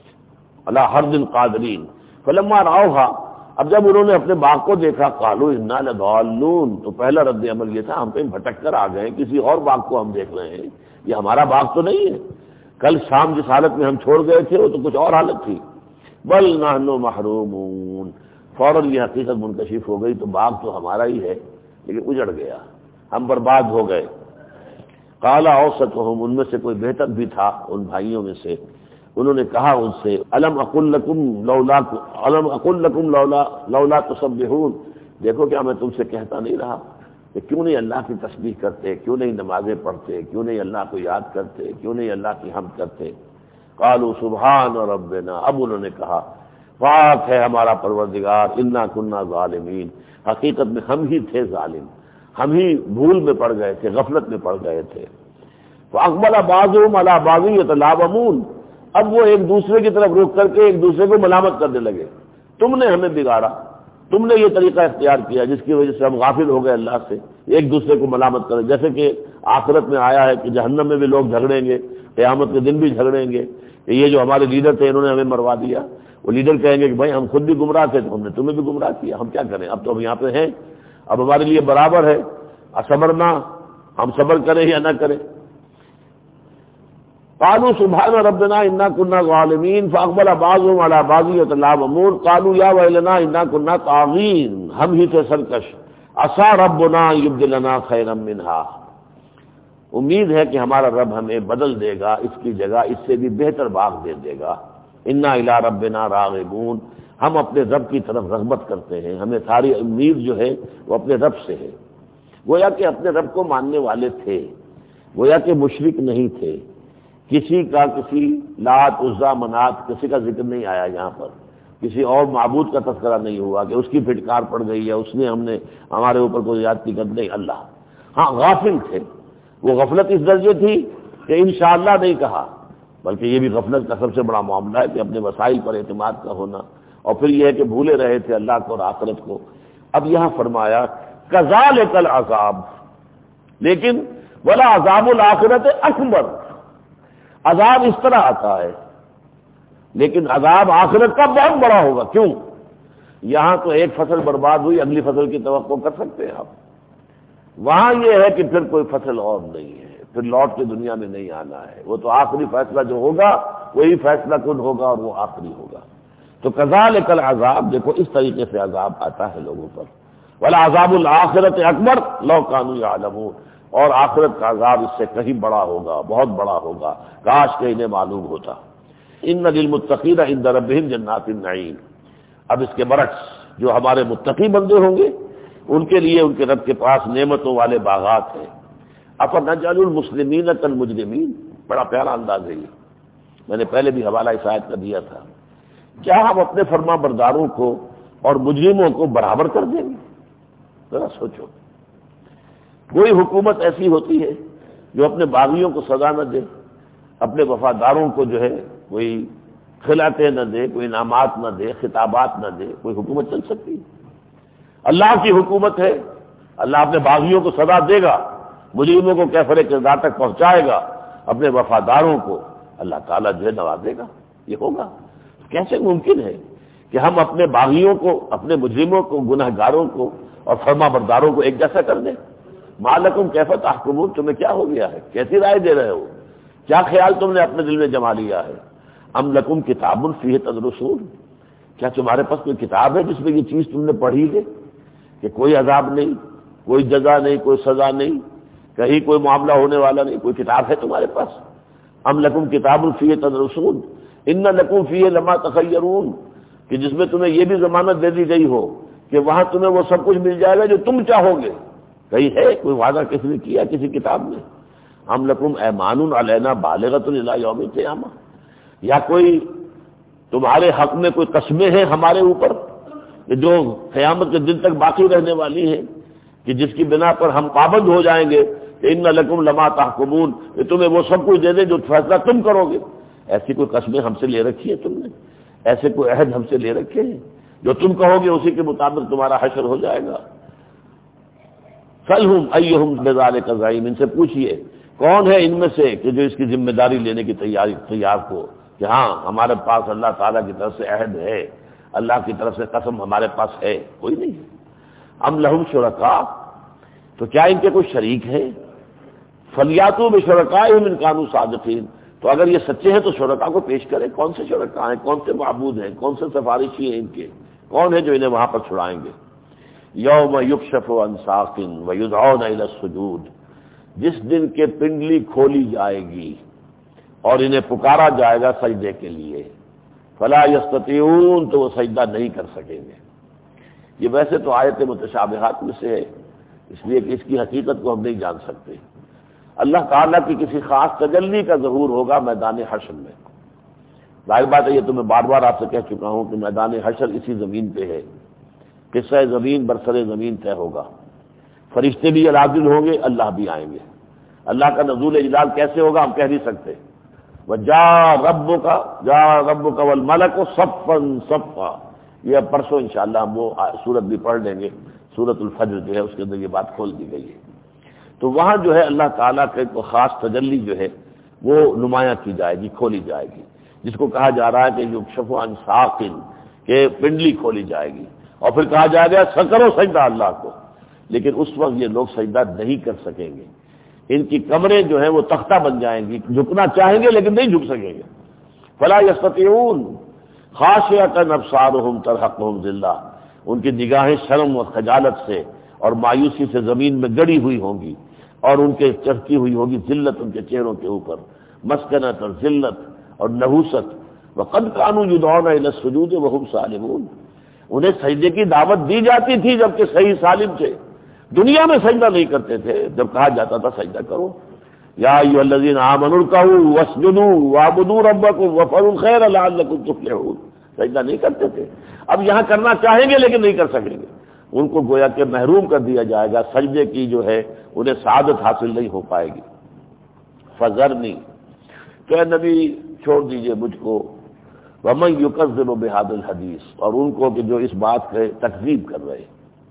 علی حرد قادرین، فلما رأوها، اب جب انہوں نے اپنے باغ کو دیکھا، قالوا انا لضالون، تو پہلا رد عمل یہ تھا ہم کہیں بھٹک کر آ گئے، کسی اور باغ کو ہم دیکھ رہے ہیں، یہ ہمارا باغ تو نہیں ہے، کل شام جس حالت میں ہم چھوڑ گئے تھے وہ تو کچھ اور حالت تھی، بل نحن محرومون، فوراً یہ حقیقت منکشف ہو گئی، تو باغ تو ہمارا ہی ہے لیکن اجڑ گیا، ہم برباد ہو گئے۔ قال اوسطهم، ان میں سے کوئی بہتر بھی تھا ان بھائیوں میں سے، انہوں نے کہا ان سے، الم اقل لکم لولا الم اقل لکم لولا لولا تسبحون، دیکھو کیا میں تم سے کہتا نہیں رہا کہ کیوں نہیں اللہ کی تسبیح کرتے، کیوں نہیں نمازیں پڑھتے، کیوں نہیں اللہ کو یاد کرتے، کیوں نہیں اللہ کی حمد کرتے۔ قالوا سبحان ربنا، اب انہوں نے کہا پاک ہے ہمارا پروردگار، انا کنا ظالمین، حقیقت میں ہم ہی تھے ظالم، ہم ہی بھول میں پڑ گئے تھے، غفلت میں پڑ گئے تھے۔ فاقبل بعضهم على بعض يتلاومون، اب وہ ایک دوسرے کی طرف رخ کر کے ایک دوسرے کو ملامت کرنے لگے، تم نے ہمیں بگاڑا، تم نے یہ طریقہ اختیار کیا جس کی وجہ سے ہم غافل ہو گئے اللہ سے، ایک دوسرے کو ملامت کریں، جیسے کہ آخرت میں آیا ہے کہ جہنم میں بھی لوگ جھگڑیں گے، قیامت کے دن بھی جھگڑیں گے کہ یہ جو ہمارے لیڈر تھے انہوں نے ہمیں مروا دیا، وہ لیڈر کہیں گے کہ بھائی ہم خود بھی گمراہ تھے تو ہم نے تمہیں بھی گمراہ کیا، ہم کیا کریں، اب تو ہم یہاں پہ ہیں، اب ہمارے لیے برابر ہے، اصبرنا، ہم صبر کریں یا نہ کریں۔ قالوا سبحان ربنا انا كنا ظالمین فاقبل بعضهم على بعض يتلاومون قالوا یا ویلنا انا كنا طاغین، ہم ہی تھے سرکش، عسى ربنا يبدلنا خيرا منها، امید ہے کہ ہمارا رب ہمیں بدل دے گا، اس کی جگہ اس سے بھی بہتر باغ دے دے گا۔ انا الى ربنا راغبون، ہم اپنے رب کی طرف رغبت کرتے ہیں، ہمیں ساری امید جو ہے وہ اپنے رب سے ہے۔ گویا کہ اپنے رب کو ماننے والے تھے، گویا کہ مشرک نہیں تھے، کسی کا کسی لات عزا منات کسی کا ذکر نہیں آیا یہاں پر، کسی اور معبود کا تذکرہ نہیں ہوا کہ اس کی پھٹکار پڑ گئی ہے، اس نے ہم نے ہمارے اوپر کوئی زیادتی کر نہیں، اللہ۔ ہاں غافل تھے، وہ غفلت اس درجے تھی کہ انشاءاللہ نہیں کہا، بلکہ یہ بھی غفلت کا سب سے بڑا معاملہ ہے کہ اپنے وسائل پر اعتماد کا ہونا، اور پھر یہ ہے کہ بھولے رہے تھے اللہ کو اور آخرت کو۔ اب یہاں فرمایا کذالک العذاب، لیکن ولا عذاب الآخرت اکبر، عذاب اس طرح آتا ہے لیکن عذاب آخرت کا بہت بڑا ہوگا۔ کیوں؟ یہاں تو ایک فصل برباد ہوئی، اگلی فصل کی توقع کر سکتے ہیں آپ، وہاں یہ ہے کہ پھر کوئی فصل اور نہیں ہے، پھر لوٹ کے دنیا میں نہیں آنا ہے، وہ تو آخری فیصلہ جو ہوگا وہی فیصلہ کن ہوگا اور وہ آخری ہوگا۔ تو کذالک العذاب، دیکھو اس طریقے سے عذاب آتا ہے لوگوں پر۔ والعذاب الآخرت اکبر لو کانوا یعلمون، اور آخرت کا عذاب اس سے کہیں بڑا ہوگا، بہت بڑا ہوگا، کاش کہ انہیں معلوم ہوتا۔ ان للمتقین عند ربهم جنات النعیم، اب اس کے برعکس جو ہمارے متقی بندے ہوں گے ان کے لیے ان کے رب کے پاس نعمتوں والے باغات ہیں۔ افنجعل المسلمین کالمجرمین، بڑا پیارا انداز ہے یہ، میں نے پہلے بھی حوالہ اس آیت کا دیا تھا۔ کیا ہم اپنے فرما برداروں کو اور مجرموں کو برابر کر دیں گے؟ ذرا سوچو، کوئی حکومت ایسی ہوتی ہے جو اپنے باغیوں کو سزا نہ دے، اپنے وفاداروں کو جو ہے کوئی خلعتیں نہ دے، کوئی انعامات نہ دے، خطابات نہ دے، کوئی حکومت چل سکتی ہے؟ اللہ کی حکومت ہے، اللہ اپنے باغیوں کو سزا دے گا، مجرموں کو کیفر کردار تک پہنچائے گا، اپنے وفاداروں کو اللہ تعالیٰ جو ہے نوازے گا، یہ ہوگا۔ کیسے ممکن ہے کہ ہم اپنے باغیوں کو، اپنے مجرموں کو، گناہ گاروں کو اور فرما برداروں کو ایک جیسا کر دیں؟ ما لکم کیف تحکمون، تمہیں کیا ہو گیا ہے، کیسی رائے دے رہے ہو، کیا خیال تم نے اپنے دل میں جما لیا ہے؟ ام لکم کتاب فیہ تدرسون، کیا تمہارے پاس کوئی کتاب ہے جس میں یہ چیز تم نے پڑھی ہے کہ کوئی عذاب نہیں، کوئی جزا نہیں، کوئی سزا نہیں، کہیں کوئی معاملہ ہونے والا نہیں، کوئی کتاب ہے تمہارے پاس؟ ام لکم کتاب فیہ تدرسون ان لکم فیہ لما تخیرون، کہ جس میں تمہیں یہ بھی ضمانت دے دی گئی ہو کہ وہاں تمہیں وہ سب کچھ مل جائے گا جو تم چاہو گے، کہیں ہے کوئی وعدہ کسی نے کیا کسی کتاب میں؟ ام لکم ایمان علینا بالغۃ الی یوم القیامہ، یا کوئی تمہارے حق میں کوئی قسمیں ہیں ہمارے اوپر کہ جو قیامت کے دن تک باقی رہنے والی ہیں، کہ جس کی بنا پر ہم پابند ہو جائیں گے کہ ان لکم لما تحکمون، کہ تمہیں وہ سب کچھ دے دے جو فیصلہ تم کرو گے؟ ایسی کوئی قسمیں ہم سے لے رکھی ہے تم نے؟ ایسے کوئی عہد ہم سے لے رکھے ہیں جو تم کہو گے اسی کے مطابق تمہارا حشر ہو جائے گا؟ سلہم ایہم بذالک زعیم، ان سے پوچھئے کون ہے ان میں سے کہ جو اس کی ذمہ داری لینے کی تیاری تیار ہو کہ ہاں ہمارے پاس اللہ تعالیٰ کی طرف سے عہد ہے، اللہ کی طرف سے قسم ہمارے پاس ہے؟ کوئی نہیں ہے۔ ام لہم شرکاء، تو کیا ان کے کوئی شریک ہیں؟ فلیاتوا بشرکائہم ان کانوا صادقین، تو اگر یہ سچے ہیں تو شرکاء کو پیش کریں۔ کون سے شرکاء ہیں، کون سے معبود ہیں، کون سے سفارشی ہیں ان کے، کون ہے جو انہیں وہاں پر چھڑائیں گے؟ یوم یکشف عن ساق ویدعون الی السجود، جس دن کے پنڈلی کھولی جائے گی اور انہیں پکارا جائے گا سجدے کے لیے، فلا یستطیعون، تو وہ سجدہ نہیں کر سکیں گے۔ یہ ویسے تو آیت متشابہات میں سے ہے، اس لیے کہ اس کی حقیقت کو ہم نہیں جان سکتے۔ اللہ تعالیٰ کی کسی خاص تجلی کا ظہور ہوگا میدان حشر میں۔ ظاہر بات ہے، یہ تو میں بار بار آپ سے کہہ چکا ہوں کہ میدان حشر اسی زمین پہ ہے، قصہ زمین برسر زمین طے ہوگا، فرشتے بھی نازل ہوں گے، اللہ بھی آئیں گے۔ اللہ کا نزول اجلال کیسے ہوگا ہم کہہ نہیں سکتے۔ وَجَاءَ رَبُّكَ جَاءَ رَبُّكَ وَالْمَلَكُ صَفًّا صَفًّا، یہ اب پرسوں انشاءاللہ ہم وہ سورت بھی پڑھ لیں گے، سورت الفجر جو ہے اس کے اندر یہ بات کھول دی گئی ہے۔ تو وہاں جو ہے اللہ تعالیٰ کا ایک خاص تجلی جو ہے وہ نمایاں کی جائے گی، کھولی جائے گی، جس کو کہا جا رہا ہے کہ یکشف عن ساق، کہ پنڈلی کھولی جائے گی، اور پھر کہا جائے گا کرو سجدہ اللہ کو، لیکن اس وقت یہ لوگ سجدہ نہیں کر سکیں گے، ان کی کمریں جو ہیں وہ تختہ بن جائیں گی، جھکنا چاہیں گے لیکن نہیں جھک سکیں گے۔ فلا یستطیعون خاشعۃ ابصارہم ترہقہم ذلہ، ان کی نگاہیں شرم و خجالت سے اور مایوسی سے زمین میں گڑی ہوئی ہوں گی، اور ان کے چڑھتی ہوئی ہوگی ذلت ان کے چہروں کے اوپر، مسکنت اور ذلت اور نحوست۔ وقد كانوا يدعون الى السجود وهم سالمون، انہیں سجدے کی دعوت دی جاتی تھی جبکہ صحیح سالم تھے، دنیا میں سجدہ نہیں کرتے تھے، جب کہا جاتا تھا سجدہ کرو، یا ایھا الذین آمنوا ارکعوا واسجدوا واعبدوا ربکم وافعلوا الخیر لعلکم تفلحون، سجدہ نہیں کرتے تھے، اب یہاں کرنا چاہیں گے لیکن نہیں کر سکیں گے، ان کو گویا کہ محروم کر دیا جائے گا، سجدے کی جو ہے انہیں سعادت حاصل نہیں ہو پائے گی۔ فذرنی، کہ نبی چھوڑ دیجئے مجھ کو، ومن یکذب بہذا الحدیث، اور ان کو کہ جو اس بات کے تکذیب کر رہے ہیں،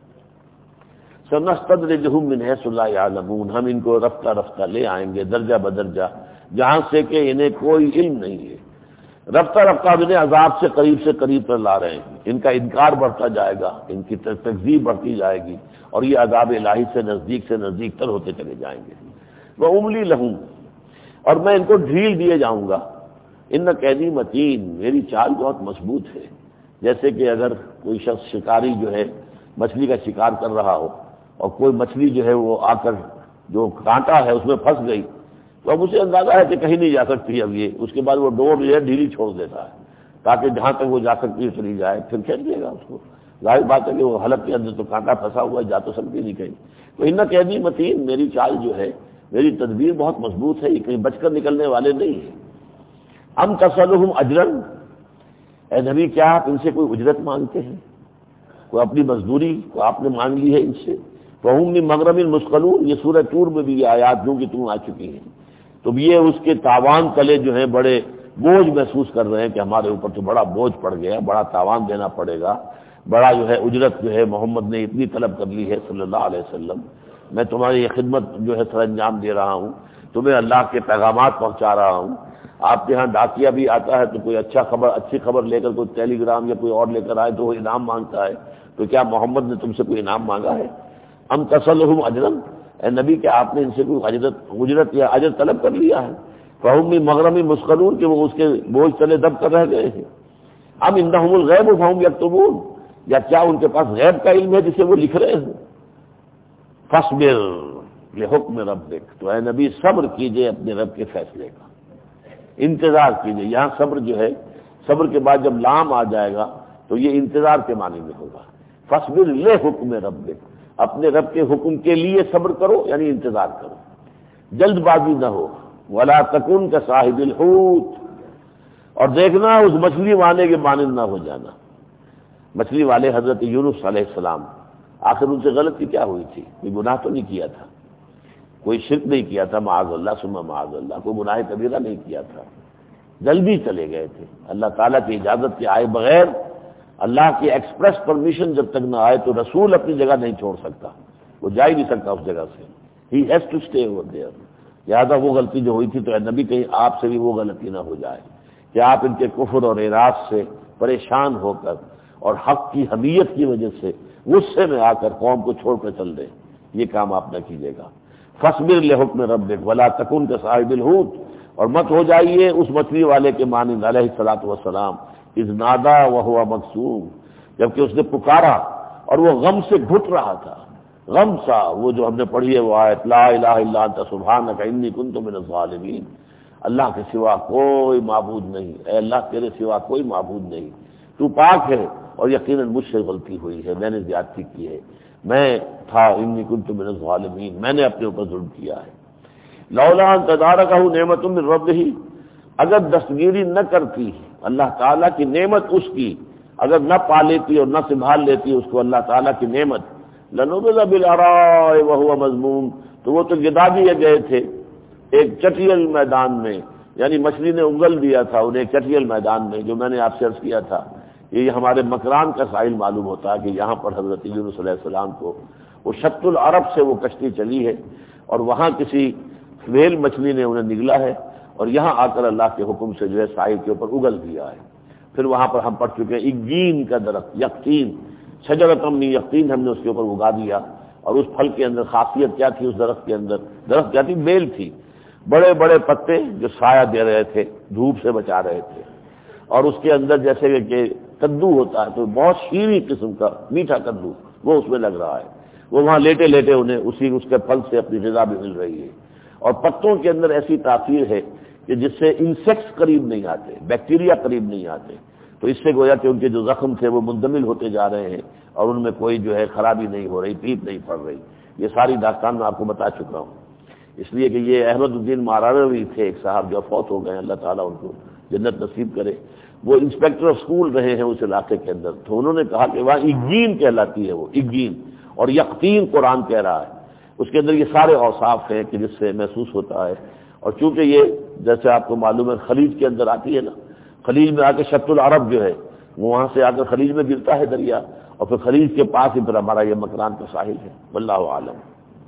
سنستدرجہم من حیث لا یعلمون، ہم ان کو رفتہ رفتہ لے آئیں گے درجہ بدرجہ جہاں سے کہ انہیں کوئی علم نہیں ہے، رفتہ رفتہ انہیں عذاب سے قریب سے قریب پر لا رہے ہیں، ان کا انکار بڑھتا جائے گا، ان کی تکذیب بڑھتی جائے گی، اور یہ عذاب الہی سے نزدیک سے نزدیک تر ہوتے چلے جائیں گے۔ واملی لہم، اور میں ان کو ڈھیل دیے جاؤں گا، ان قیدی متین، میری چال بہت مضبوط ہے، جیسے کہ اگر کوئی شخص شکاری جو ہے مچھلی کا شکار کر رہا ہو اور کوئی مچھلی جو ہے وہ آ کر جو کانٹا ہے اس میں پھنس گئی، تو اب اسے اندازہ ہے کہ کہیں نہیں جا سکتی اب یہ، اس کے بعد وہ ڈور جو ہے ڈھیلی چھوڑ دیتا ہے تاکہ جہاں تک وہ جا سکتی ہے چلی جائے، پھر کھینچ لے گا اس کو، ظاہر بات ہے کہ وہ حلق کے اندر تو کانٹا پھنسا ہوا ہے، جا تو سکتی نہیں کہیں، تو ان قیدی متین، میری چال جو ہے، میری تدبیر بہت مضبوط ہے، یہ کہیں بچ کر نکلنے والے نہیں ہیں۔ ام تسألہم اجرا، اے نبی کیا آپ ان سے کوئی اجرت مانگتے ہیں، کوئی اپنی مزدوری کو آپ نے مانگ لی ہے ان سے؟ فہم من مغرم مثقلون، یہ سورہ طور میں بھی یہ آیات جو کہ تم آ چکی ہیں، تو یہ اس کے تاوان تلے جو ہیں بڑے بوجھ محسوس کر رہے ہیں کہ ہمارے اوپر تو بڑا بوجھ پڑ گیا، بڑا تاوان دینا پڑے گا، بڑا جو ہے اجرت جو ہے محمد نے اتنی طلب کر لی ہے صلی اللہ علیہ وسلم، میں تمہاری یہ خدمت جو ہے سر انجام دے رہا ہوں، تمہیں اللہ کے پیغامات پہنچا رہا ہوں، آپ کے ہاں ڈاکیہ بھی آتا ہے تو کوئی اچھا خبر اچھی خبر لے کر کوئی ٹیلی گرام یا کوئی اور لے کر آئے تو وہ انعام مانگتا ہے، تو کیا محمد نے تم سے کوئی انعام مانگا ہے؟ ام تسألہم اجرا، اے نبی کہ آپ نے ان سے کوئی اجرت اجرت یا اجر طلب کر لیا ہے؟ فہم من مغرم مثقلون، کہ وہ اس کے بوجھ تلے دب کر رہ گئے ہیں۔ ام عندہم الغیب فہم یکتبون، یا کیا ان کے پاس غیب کا علم ہے جسے وہ لکھ رہے ہیں؟ فاصبر لحکم ربک، تو اے نبی صبر کیجئے اپنے رب کے فیصلے کا، انتظار کیجئے، یہاں صبر جو ہے، صبر کے بعد جب لام آ جائے گا تو یہ انتظار کے معنی میں ہوگا، فاصبر لحکم ربک، اپنے رب کے حکم کے لیے صبر کرو، یعنی انتظار کرو، جلد بازی نہ ہو، ولا تکن کصاحب الحوت، اور دیکھنا اس مچھلی والے کے مانند نہ ہو جانا۔ مچھلی والے حضرت یونس علیہ السلام، آخر ان سے غلطی کیا ہوئی تھی؟ کوئی گناہ تو نہیں کیا تھا، کوئی شرک نہیں کیا تھا، معاذ اللہ ثم معاذ اللہ، کوئی گناہ کبیرہ نہیں کیا تھا، جلدی چلے گئے تھے، اللہ تعالیٰ کی اجازت کے آئے بغیر، اللہ کی ایکسپریس پرمیشن جب تک نہ آئے تو رسول اپنی جگہ نہیں چھوڑ سکتا، وہ جا ہی نہیں سکتا اس جگہ سے، he has to stay over there. لہٰذا وہ غلطی جو ہوئی تھی تو اے نبی کہیں آپ سے بھی وہ غلطی نہ ہو جائے کہ آپ ان کے کفر اور اعراض سے پریشان ہو کر اور حق کی حمیت کی وجہ سے غصے میں آ کر قوم کو چھوڑ کر چل دیں، یہ کام آپ نہ کیجیے گا۔ فاصبر لحکم ربک ولا تکن کصاحب الحوت، اور مت ہو جائیے اس مچھلی والے کے مانند علیہ الصلوۃ والسلام، اذ نادا وہو مکظوم، جبکہ اس نے پکارا اور وہ غم سے گھٹ رہا تھا، غم سا، وہ جو ہم نے پڑھی ہے وہ آیت، لا الہ الا انت سبحانک انی کنت من الظالمین، اللہ کے سوا کوئی معبود نہیں، اے اللہ تیرے سوا کوئی معبود نہیں، تو پاک ہے، اور یقیناً مجھ سے غلطی ہوئی ہے، میں نے زیادتی کی ہے، میں تھا انی کنت من الظالمین، میں نے اپنے اوپر ظلم کیا ہے۔ لولا ان تدارکہ نعمت من ربہ، اگر دستگیری نہ کرتی اللہ تعالیٰ کی نعمت اس کی، اگر نہ پا لیتی اور نہ سنبھال لیتی اس کو اللہ تعالیٰ کی نعمت، لنبذ بالعراء وهو مذموم، تو وہ تو گدا دیے گئے تھے ایک چٹیل میدان میں، یعنی مچھلی نے انگل دیا تھا انہیں ایک چٹیل میدان میں، جو میں نے آپ سے عرض کیا تھا یہ ہمارے مکران کا ساحل معلوم ہوتا ہے کہ یہاں پر حضرت یونس علیہ السلام کو وہ شط العرب سے وہ کشتی چلی ہے اور وہاں کسی ویل مچھلی نے انہیں نگلا ہے اور یہاں آ کر اللہ کے حکم سے جو ہے ساحل کے اوپر اگل دیا ہے۔ پھر وہاں پر ہم پڑھ چکے ہیں اگین کا درخت، یقطین، شجرۃ من یقطین ہم نے اس کے اوپر اگا دیا، اور اس پھل کے اندر خاصیت کیا تھی؟ اس درخت کے اندر، درخت کیا تھی؟ بیل تھی، بڑے بڑے پتے جو سایہ دے رہے تھے، دھوپ سے بچا رہے تھے، اور اس کے اندر جیسے کہ کدو ہوتا ہے تو بہت شیریں قسم کا میٹھا کدو وہ اس میں لگ رہا ہے، وہ وہاں لیٹے لیٹے انہیں اسی اس کے پھل سے اپنی غذا بھی مل رہی ہے، اور پتوں کے اندر ایسی تاثیر ہے کہ جس سے انسیکٹس قریب نہیں آتے، بیکٹیریا قریب نہیں آتے، تو اس سے گویا کہ ان کے جو زخم تھے وہ مندمل ہوتے جا رہے ہیں اور ان میں کوئی جو ہے خرابی نہیں ہو رہی، پیپ نہیں پڑ رہی۔ یہ ساری داستان میں آپ کو بتا چکا ہوں، اس لیے کہ یہ احمد الدین ماراروی تھے ایک صاحب جو فوت ہو گئے، اللہ تعالیٰ ان کو جنت نصیب کرے، وہ انسپیکٹر آف اسکول رہے ہیں اس علاقے کے اندر، تو انہوں نے کہا کہ وہاں اگین کہلاتی ہے وہ اگین، اور یقین قرآن کہہ رہا ہے، اس کے اندر یہ سارے اوصاف ہیں کہ جس سے محسوس ہوتا ہے، اور چونکہ یہ جیسے آپ کو معلوم ہے خلیج کے اندر آتی ہے نا، خلیج میں آ کے شط العرب جو ہے وہ وہاں سے آ کر خلیج میں گرتا ہے دریا، اور پھر خلیج کے پاس ہی پھر ہمارا یہ مکران کا ساحل ہے، واللہ عالم۔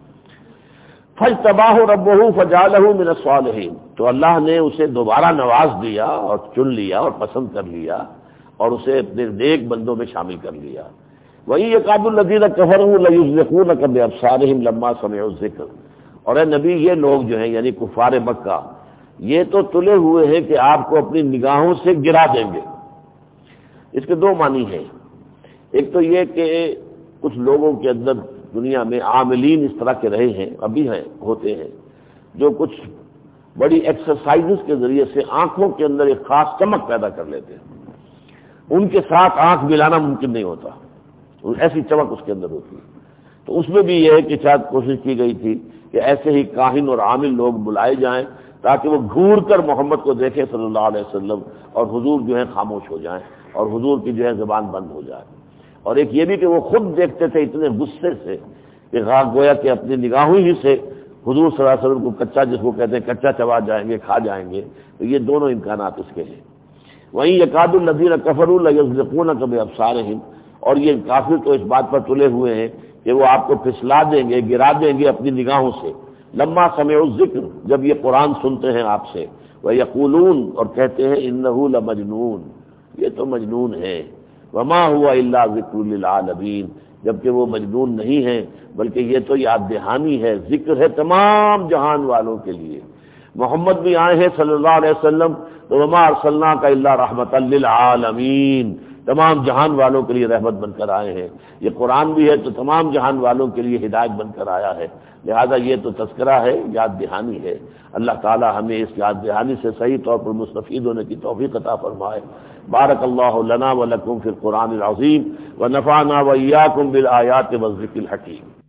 فاجتباہ ربہ فجعلہ من الصالحین، تو اللہ نے اسے دوبارہ نواز دیا اور چن لیا اور پسند کر لیا اور اسے اپنے نیک بندوں میں شامل کر لیا۔ وَإِن يَكَادُ الَّذِينَ كَفَرُوا لَيُزْلِقُونَكَ بِأَبْصَارِهِمْ لَمَّا سَمِعُوا الذِّكْرَ، اور اے نبی یہ لوگ جو ہیں یعنی کفار مکہ، یہ تو تلے ہوئے ہیں کہ آپ کو اپنی نگاہوں سے گرا دیں گے۔ اس کے دو معنی ہیں، ایک تو یہ کہ کچھ لوگوں کے اندر دنیا میں عاملین اس طرح کے رہے ہیں، ابھی ہیں، ہوتے ہیں، جو کچھ بڑی ایکسرسائزز کے ذریعے سے آنکھوں کے اندر ایک خاص چمک پیدا کر لیتے ہیں، ان کے ساتھ آنکھ ملانا ممکن نہیں ہوتا، ایسی چمک اس کے اندر ہوتی ہے۔ تو اس میں بھی یہ ہے کہ شاید کوشش کی گئی تھی کہ ایسے ہی کاہن اور عامل لوگ بلائے جائیں تاکہ وہ گھور کر محمد کو دیکھیں صلی اللہ علیہ وسلم، اور حضور جو ہے خاموش ہو جائیں اور حضور کی جو ہے زبان بند ہو جائے۔ اور ایک یہ بھی کہ وہ خود دیکھتے تھے اتنے غصے سے کہ گویا کہ اپنی نگاہوں ہی سے حضور صلی اللہ علیہ وسلم کو کچا، جس کو کہتے ہیں کچا چبا جائیں گے، کھا جائیں گے، تو یہ دونوں امکانات اس کے ہیں۔ وہیں یکاد الذین کفروا لیزلقونک بابصارہم، اور یہ کافر تو اس بات پر تلے ہوئے ہیں کہ وہ آپ کو پھسلا دیں گے، گرا دیں گے اپنی نگاہوں سے، لما سمعوا الذکر، جب یہ قرآن سنتے ہیں آپ سے، ویقولون، اور کہتے ہیں انہ لمجنون، یہ تو مجنون ہے، وما هو الا ذکر للعالمین، جبکہ وہ مجنون نہیں ہیں بلکہ یہ تو یاد دہانی ہے، ذکر ہے تمام جہان والوں کے لیے۔ محمد بھی آئے ہیں صلی اللہ علیہ وسلم تو وما ارسلناک الا رحمۃ للعالمین، تمام جہان والوں کے لیے رحمت بن کر آئے ہیں۔ یہ قرآن بھی ہے تو تمام جہان والوں کے لیے ہدایت بن کر آیا ہے، لہذا یہ تو تذکرہ ہے، یاد دہانی ہے۔ اللہ تعالی ہمیں اس یاد دہانی سے صحیح طور پر مستفید ہونے کی توفیق عطا فرمائے۔ بارک اللہ لنا ولکم فی القرآن العظیم ونفعنا وإیاکم بالآیات والذکر الحکیم۔